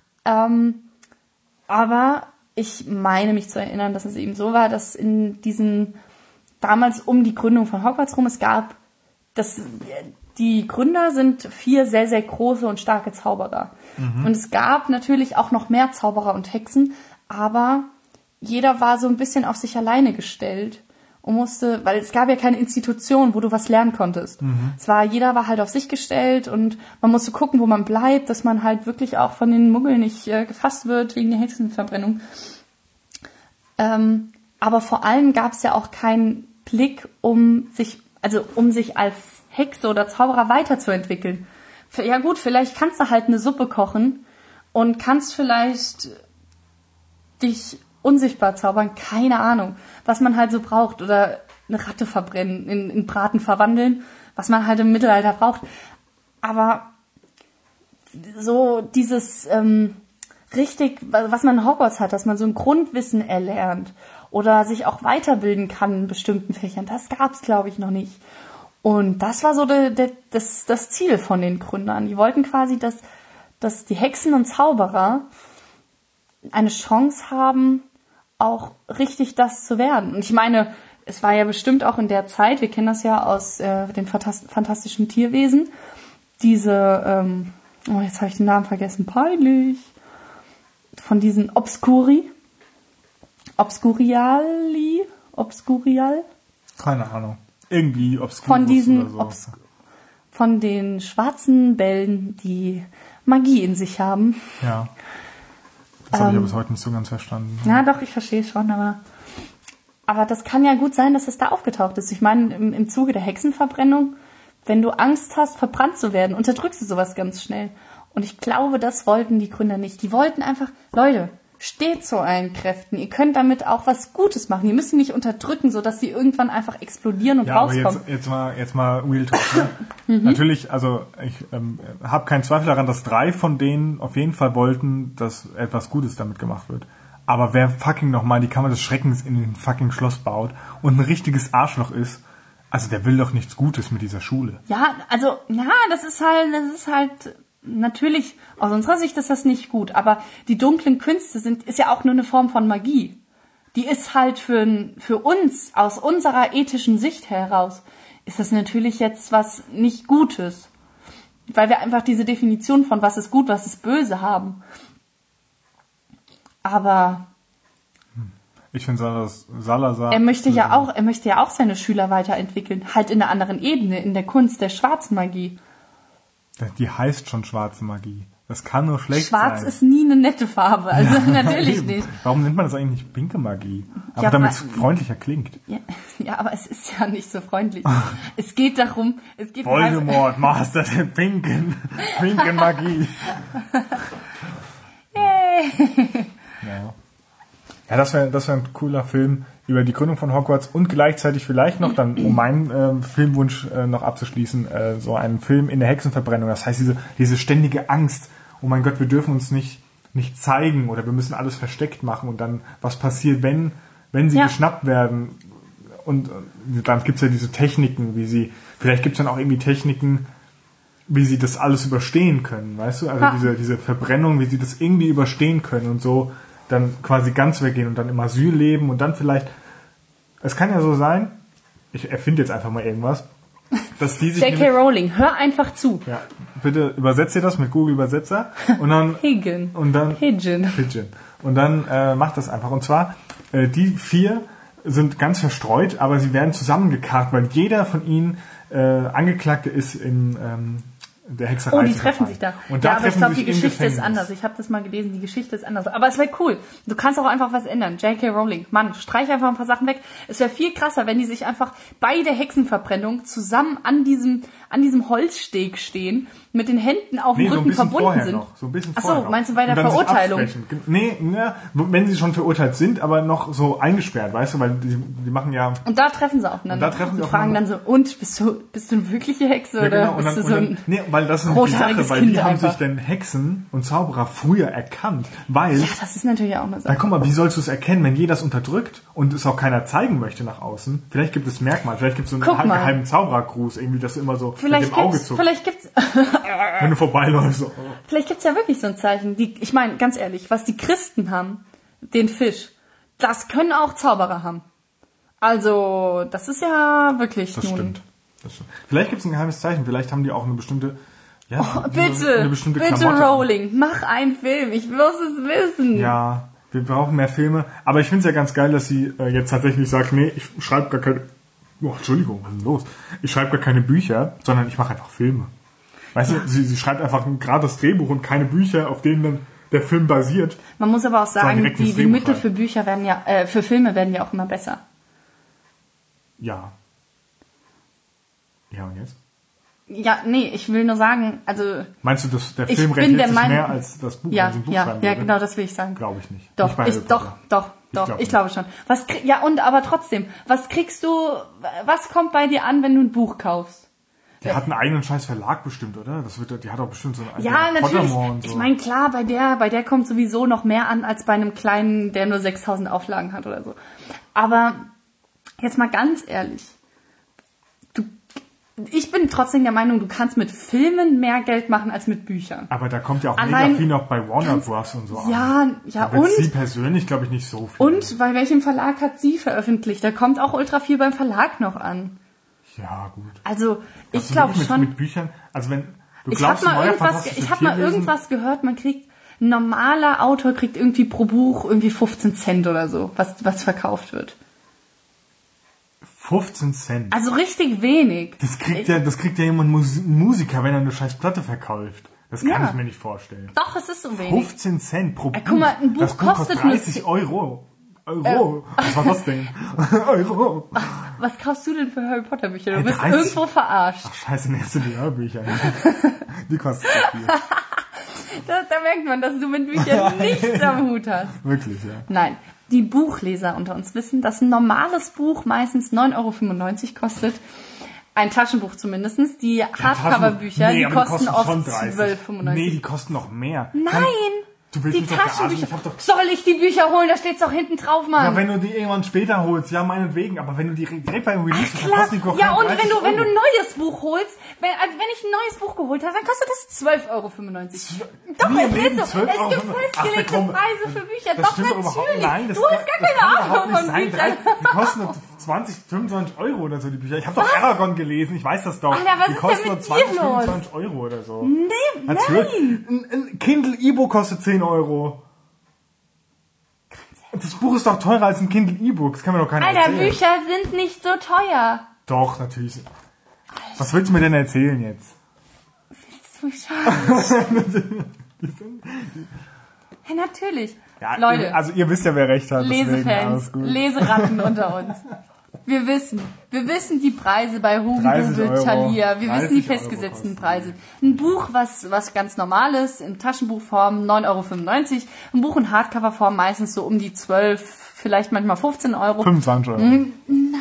Aber ich meine mich zu erinnern, dass es eben so war, dass in damals um die Gründung von Hogwarts rum, die Gründer sind 4 sehr, sehr große und starke Zauberer. Und es gab natürlich auch noch mehr Zauberer und Hexen, aber jeder war so ein bisschen auf sich alleine gestellt und weil es gab ja keine Institution, wo du was lernen konntest. Jeder war halt auf sich gestellt und man musste gucken, wo man bleibt, dass man halt wirklich auch von den Muggeln nicht gefasst wird wegen der Hexenverbrennung. Aber vor allem gab es ja auch keinen Blick, um sich als Hexe oder Zauberer weiterzuentwickeln. Ja gut, vielleicht kannst du halt eine Suppe kochen und kannst vielleicht dich unsichtbar zaubern, keine Ahnung, was man halt so braucht, oder eine Ratte verbrennen, in Braten verwandeln, was man halt im Mittelalter braucht. Aber so dieses was man in Hogwarts hat, dass man so ein Grundwissen erlernt oder sich auch weiterbilden kann in bestimmten Fächern, das gab's, glaube ich, noch nicht. Und das war so das Ziel von den Gründern. Die wollten quasi, dass die Hexen und Zauberer eine Chance haben, auch richtig das zu werden. Und ich meine, es war ja bestimmt auch in der Zeit, wir kennen das ja aus den fantastischen Tierwesen, diese, jetzt habe ich den Namen vergessen, peinlich, von diesen Obscurial? Keine Ahnung. Irgendwie Obscurus von diesen oder so. Von den schwarzen Bällen, die Magie in sich haben. Ja. Das habe ich ja bis heute nicht so ganz verstanden. Ja, doch, ich verstehe es schon, aber das kann ja gut sein, dass es da aufgetaucht ist. Ich meine, im Zuge der Hexenverbrennung, wenn du Angst hast, verbrannt zu werden, unterdrückst du sowas ganz schnell. Und ich glaube, das wollten die Gründer nicht. Die wollten einfach, Leute, steht zu euren Kräften. Ihr könnt damit auch was Gutes machen. Ihr müsst sie nicht unterdrücken, sodass sie irgendwann einfach explodieren und rauskommen. Aber jetzt mal Real Talk. Ne? Natürlich, also ich habe keinen Zweifel daran, dass 3 von denen auf jeden Fall wollten, dass etwas Gutes damit gemacht wird. Aber wer fucking nochmal die Kammer des Schreckens in den fucking Schloss baut und ein richtiges Arschloch ist, also der will doch nichts Gutes mit dieser Schule. Ja, also, das ist halt natürlich, aus unserer Sicht ist das nicht gut, aber die dunklen Künste ist ja auch nur eine Form von Magie. Die ist halt für uns, aus unserer ethischen Sicht heraus, ist das natürlich jetzt was nicht Gutes. Weil wir einfach diese Definition von was ist gut, was ist böse haben. Aber ich finde Salazar. er möchte ja auch seine Schüler weiterentwickeln, halt in einer anderen Ebene, in der Kunst der schwarzen Magie. Die heißt schon schwarze Magie. Das kann nur schlecht sein. Schwarz ist nie eine nette Farbe, also natürlich eben. nicht. Warum nennt man das eigentlich nicht pinke Magie? Aber Ja, damit es freundlicher klingt. Ja, aber es ist ja nicht so freundlich. Es geht darum, Voldemort, Master der pinken Magie. Yay. Ja, das wär ein cooler Film über die Gründung von Hogwarts und gleichzeitig vielleicht noch, dann um meinen Filmwunsch noch abzuschließen, so einen Film in der Hexenverbrennung. Das heißt, diese ständige Angst, oh mein Gott, wir dürfen uns nicht zeigen oder wir müssen alles versteckt machen und dann, was passiert, wenn sie geschnappt werden. Und dann gibt's ja diese Techniken, vielleicht gibt's dann auch irgendwie Techniken, wie sie das alles überstehen können, weißt du? Also diese Verbrennung, wie sie das irgendwie überstehen können und so dann quasi ganz weggehen und dann im Asyl leben und dann vielleicht, es kann ja so sein, ich erfinde jetzt einfach mal irgendwas, dass die sich J.K. Rowling, hör einfach zu. Ja, bitte übersetzt ihr das mit Google Übersetzer und dann Pigeon. Und dann macht das einfach. Und zwar, die 4 sind ganz verstreut, aber sie werden zusammengekarrt, weil jeder von ihnen Angeklagte ist in der Hexerei. Oh, die treffen sich da. Und da aber ich glaube, die im Geschichte ist Gefängnis. anders. Ich habe das mal gelesen, die Geschichte ist anders. Aber es wäre cool. Du kannst auch einfach was ändern. J.K. Rowling, Mann, streich einfach ein paar Sachen weg. Es wäre viel krasser, wenn die sich einfach bei der Hexenverbrennung zusammen an diesem Holzsteg stehen, mit den Händen auf dem Rücken verbunden sind. So ein bisschen Ach vorher so, noch. meinst du bei der Und dann sich Verurteilung? absprechen. Nee, wenn sie schon verurteilt sind, aber noch so eingesperrt, weißt du, weil die machen ja... Und da treffen sie aufeinander. Die fragen dann so, und, bist du eine wirkliche Hexe oder bist du so ein weil das ist die Sache, weil die haben einfach. sich denn Hexen und Zauberer früher erkannt, weil... Ja, das ist natürlich auch eine Sache. Na guck mal, wie sollst du es erkennen, wenn jeder das unterdrückt und es auch keiner zeigen möchte nach außen? Vielleicht gibt es Merkmal, vielleicht gibt es so einen geheimen Zauberergruß, irgendwie, dass du immer so mit dem Auge zuckst. Wenn du vorbeiläufst. So. Vielleicht gibt's ja wirklich so ein Zeichen. Ich meine, ganz ehrlich, was die Christen haben, den Fisch, das können auch Zauberer haben. Also, das ist ja wirklich Das stimmt. Vielleicht gibt's ein geheimes Zeichen, vielleicht haben die auch eine bestimmte... Ja, bitte Klamotte. Rowling, mach einen Film, ich muss es wissen. Ja, wir brauchen mehr Filme. Aber ich finde es ja ganz geil, dass sie jetzt tatsächlich sagt, nee, ich schreibe gar keine... Oh, Entschuldigung, was ist denn los? Ich schreibe gar keine Bücher, sondern ich mache einfach Filme. Weißt du, sie schreibt einfach ein gratis Drehbuch und keine Bücher, auf denen dann der Film basiert. Man muss aber auch sagen, die Mittel für Bücher werden für Filme werden ja auch immer besser. Ja. Ja, und jetzt? Ja, nee, ich will nur sagen, also... Meinst du, dass der Film rentiert sich mehr als das Buch? Ja, als ein Buch schreiben würde? genau, das will ich sagen. Glaube ich nicht. Doch, ich glaube schon. Aber trotzdem, was kommt bei dir an, wenn du ein Buch kaufst? Der hat einen eigenen scheiß Verlag bestimmt, oder? Die hat auch bestimmt so einen eigenen Ja, natürlich. Und so. Ich meine, klar, bei der kommt sowieso noch mehr an, als bei einem kleinen, der nur 6.000 Auflagen hat oder so. Aber jetzt mal ganz ehrlich, ich bin trotzdem der Meinung, du kannst mit Filmen mehr Geld machen als mit Büchern. Aber da kommt ja auch mega viel noch bei Warner Bros. Und so an. Ja, und sie persönlich, glaube ich, nicht so viel. Und bei welchem Verlag hat sie veröffentlicht? Da kommt auch ultra viel beim Verlag noch an. Ja, gut. Also, ich glaube schon. Mit Büchern, also wenn du ich habe mal irgendwas gehört, ein normaler Autor kriegt irgendwie pro Buch irgendwie 15 Cent oder so, was verkauft wird. 15 Cent. Also richtig wenig. Das kriegt ja jemand Musiker, wenn er eine scheiß Platte verkauft. Das kann ich mir nicht vorstellen. Doch, es ist so wenig. 15 Cent pro Buch. Guck mal, ein Buch das Buch kostet 30 Euro. Was war das denn? Euro. Was kaufst du denn für Harry Potter Bücher? Du bist irgendwo verarscht. Ach scheiße, nächste die Hörbücher. Die kosten so viel. Da merkt man, dass du mit Büchern nichts am Hut hast. Wirklich, ja. Nein, die Buchleser unter uns wissen, dass ein normales Buch meistens 9,95 € kostet. Ein Taschenbuch zumindest. Die Hardcover-Bücher, die kosten oft 12,95 €. Nee, die kosten noch mehr. Nein! Du willst Die mich doch verarschen. Taschenbücher. Ich hab doch... Soll ich die Bücher holen? Da steht's doch hinten drauf, Mann. Ja, wenn du die irgendwann später holst, ja, meinetwegen. Aber wenn du die direkt beim Release Klar. kosten die doch Ja, und 30 wenn du ein Euro. neues Buch holst, wenn ich ein neues Buch geholt habe, dann kostet das 12,95 €. Doch, Nie im es Leben ist so. 12 Es Euro. gibt Ach, festgelegte komm. Preise für Bücher. Das Doch, stimmt doch überhaupt natürlich. Nein, das Du hast gar das keine kann Ahnung überhaupt nicht von sein. Büchern. Die kosten nur 20, 25 € oder so, die Bücher. Ich habe doch Aragon gelesen, ich weiß das doch. Alter, was die ist kosten denn nur mit 20, dir los? 25 € oder so. Nee, Natürlich. nein. Ein Kindle E-Book kostet 10 €. Das Buch ist doch teurer als ein Kindle E-Book. Das kann mir doch keiner Alter, erzählen. Bücher sind nicht so teuer. Doch, natürlich. Was willst du mir denn erzählen jetzt? Ja, natürlich. Ja, Leute, also ihr wisst ja, wer recht hat. deswegen Lesefans, alles gut. Leseratten unter uns. Wir wissen die Preise bei 30 Hugendubel, Euro. Thalia. Wir wissen die 30 Euro festgesetzten kosten. Preise. Ein Buch, was ganz normal ist, in Taschenbuchform 9,95 €. Ein Buch in Hardcoverform meistens so um die 12, vielleicht manchmal 15 €. 25 €. Nein.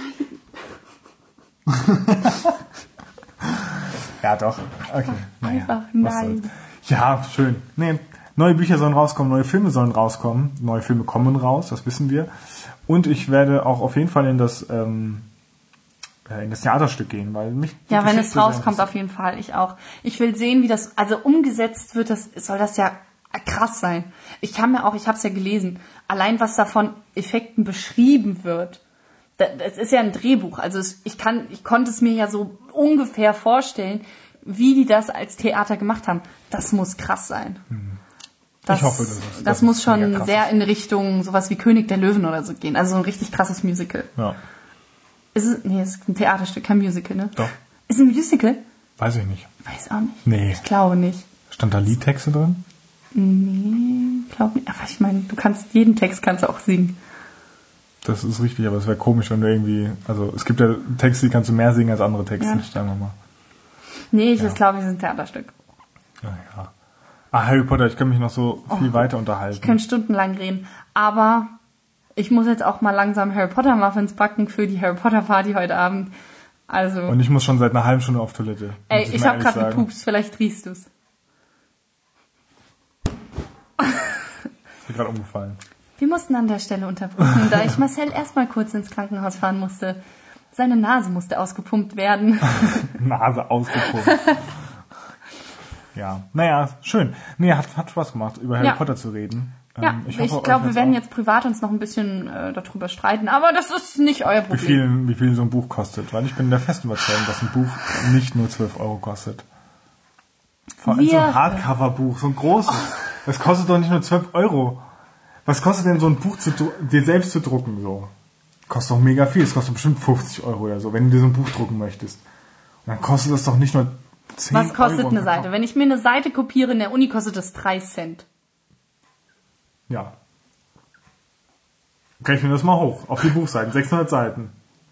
Ja, doch. Okay. Naja, Einfach was nein. soll's. Ja, schön. Nee, neue Bücher sollen rauskommen, neue Filme sollen rauskommen. Neue Filme kommen raus, das wissen wir. Und ich werde auch auf jeden Fall in das Theaterstück gehen, weil mich die Ja, wenn es Geschichte sehr rauskommt, interessiert. auf jeden Fall. Ich auch. Ich will sehen, wie das, also umgesetzt wird, soll das ja krass sein. Ich habe es ja gelesen, allein was da von Effekten beschrieben wird. Das ist ja ein Drehbuch, also ich konnte es mir ja so ungefähr vorstellen, wie die das als Theater gemacht haben. Das muss krass sein. Ich hoffe, das muss mega schon krass sehr ist. in Richtung sowas wie König der Löwen oder so gehen. Also ein richtig krasses Musical. Ja, Es ist ein Theaterstück, kein Musical, ne? doch. Ist ein Musical? Weiß ich nicht. Weiß auch nicht. Nee. Ich glaube nicht. Stand da Liedtexte drin? Nee, glaube nicht. Aber ich meine, jeden Text kannst du auch singen. Das ist richtig, aber es wäre komisch, wenn du irgendwie... Also es gibt ja Texte, die kannst du mehr singen als andere Texte, Ja. sagen wir mal. Nee, ich glaube, es ist ein Theaterstück. Naja. Ah, Harry Potter, ich kann mich noch so viel weiter unterhalten. Ich könnte stundenlang reden. Aber ich muss jetzt auch mal langsam Harry Potter Muffins backen für die Harry Potter Party heute Abend. Also, Und ich muss schon seit einer halben Stunde auf Toilette. ey, muss ich mal habe ehrlich gerade sagen. gepupst, vielleicht riechst du's. Ist mir gerade umgefallen. Wir mussten an der Stelle unterbrechen, da ich Marcel erstmal kurz ins Krankenhaus fahren musste. Seine Nase musste ausgepumpt werden. Nase ausgepumpt. Ja, naja, schön. Nee, hat Spaß gemacht, über Harry Ja. Potter zu reden. Ja, Ich ich hoffe, glaube, euch wir werden auch. jetzt privat uns noch ein bisschen darüber streiten, aber das ist nicht euer Problem. Wie viel so ein Buch kostet. Weil ich bin der festen Überzeugung, dass ein Buch nicht nur 12 € kostet. Vor allem so ein Hardcover-Buch, so ein großes. Das kostet doch nicht nur 12 €. Was kostet denn so ein Buch dir selbst zu drucken? So? Kostet doch mega viel. Es kostet bestimmt 50 € oder so, wenn du dir so ein Buch drucken möchtest. Und dann kostet das doch nicht nur 10 Was kostet € eine Seite? Wenn ich mir eine Seite kopiere in der Uni, kostet das 3 Cent. Ja. Rechne das mal hoch. Auf die Buchseiten. 600 Seiten.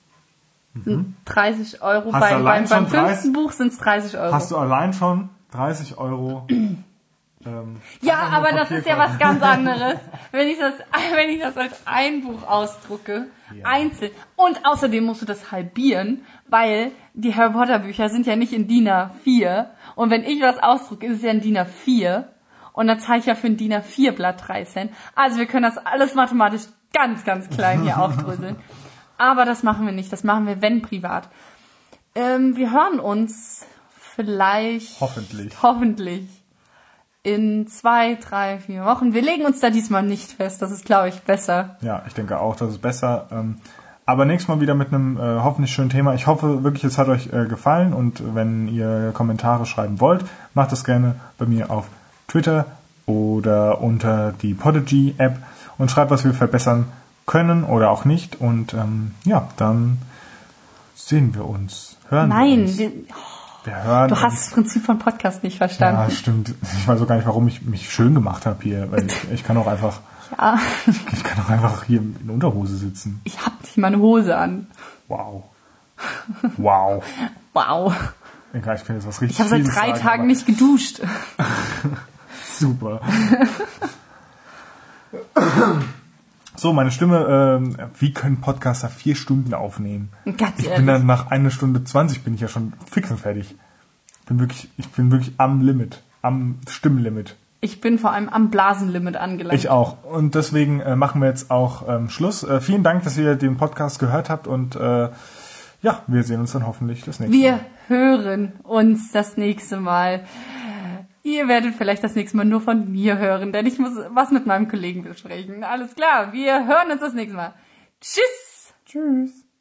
30 €. Hast du allein Beim schon 30? fünften Buch sind es 30 €. Hast du allein schon 30 €? Ja, einfach nur aber das Papier ist ja was ganz anderes. Wenn ich das als ein Buch ausdrucke, Ja. einzeln. Und außerdem musst du das halbieren, weil die Harry Potter Bücher sind ja nicht in DIN A4. Und wenn ich was ausdrucke, ist es ja in DIN A4. Und dann zahle ich ja für ein DIN A4 Blatt 3 Cent. Also wir können das alles mathematisch ganz, ganz klein hier aufdröseln. Aber das machen wir nicht. Das machen wir, wenn, privat. Wir hören uns vielleicht... Hoffentlich. In 2, 3, 4 Wochen. Wir legen uns da diesmal nicht fest. Das ist, glaube ich, besser. Ja, ich denke auch, das ist besser. Aber nächstes Mal wieder mit einem hoffentlich schönen Thema. Ich hoffe wirklich, es hat euch gefallen. Und wenn ihr Kommentare schreiben wollt, macht das gerne bei mir auf Twitter oder unter die Podigy-App und schreibt, was wir verbessern können oder auch nicht. Und ja, dann sehen wir uns. Hören wir uns. Wir hören Du hast das Prinzip von Podcast nicht verstanden. Ja, stimmt. Ich weiß auch gar nicht, warum ich mich schön gemacht habe hier. Weil ich kann auch einfach... Ja. Ich kann auch einfach hier in Unterhose sitzen. Ich hab nicht mal eine Hose an. Wow. Wow. Wow. Egal, ich finde jetzt was richtig Ich habe seit Fieses 3 sagen, Tagen aber nicht geduscht. Super. So, meine Stimme, wie können Podcaster 4 Stunden aufnehmen? Ganz Ich ehrlich. bin dann nach 1 Stunde 20 bin ich ja schon fix und fertig. Ich bin wirklich am Limit, am Stimmlimit. Ich bin vor allem am Blasenlimit angelangt. Ich auch. Und deswegen machen wir jetzt auch Schluss. Vielen Dank, dass ihr den Podcast gehört habt und ja, wir sehen uns dann hoffentlich das nächste Mal. Wir hören uns das nächste Mal. Ihr werdet vielleicht das nächste Mal nur von mir hören, denn ich muss was mit meinem Kollegen besprechen. Alles klar, wir hören uns das nächste Mal. Tschüss! Tschüss!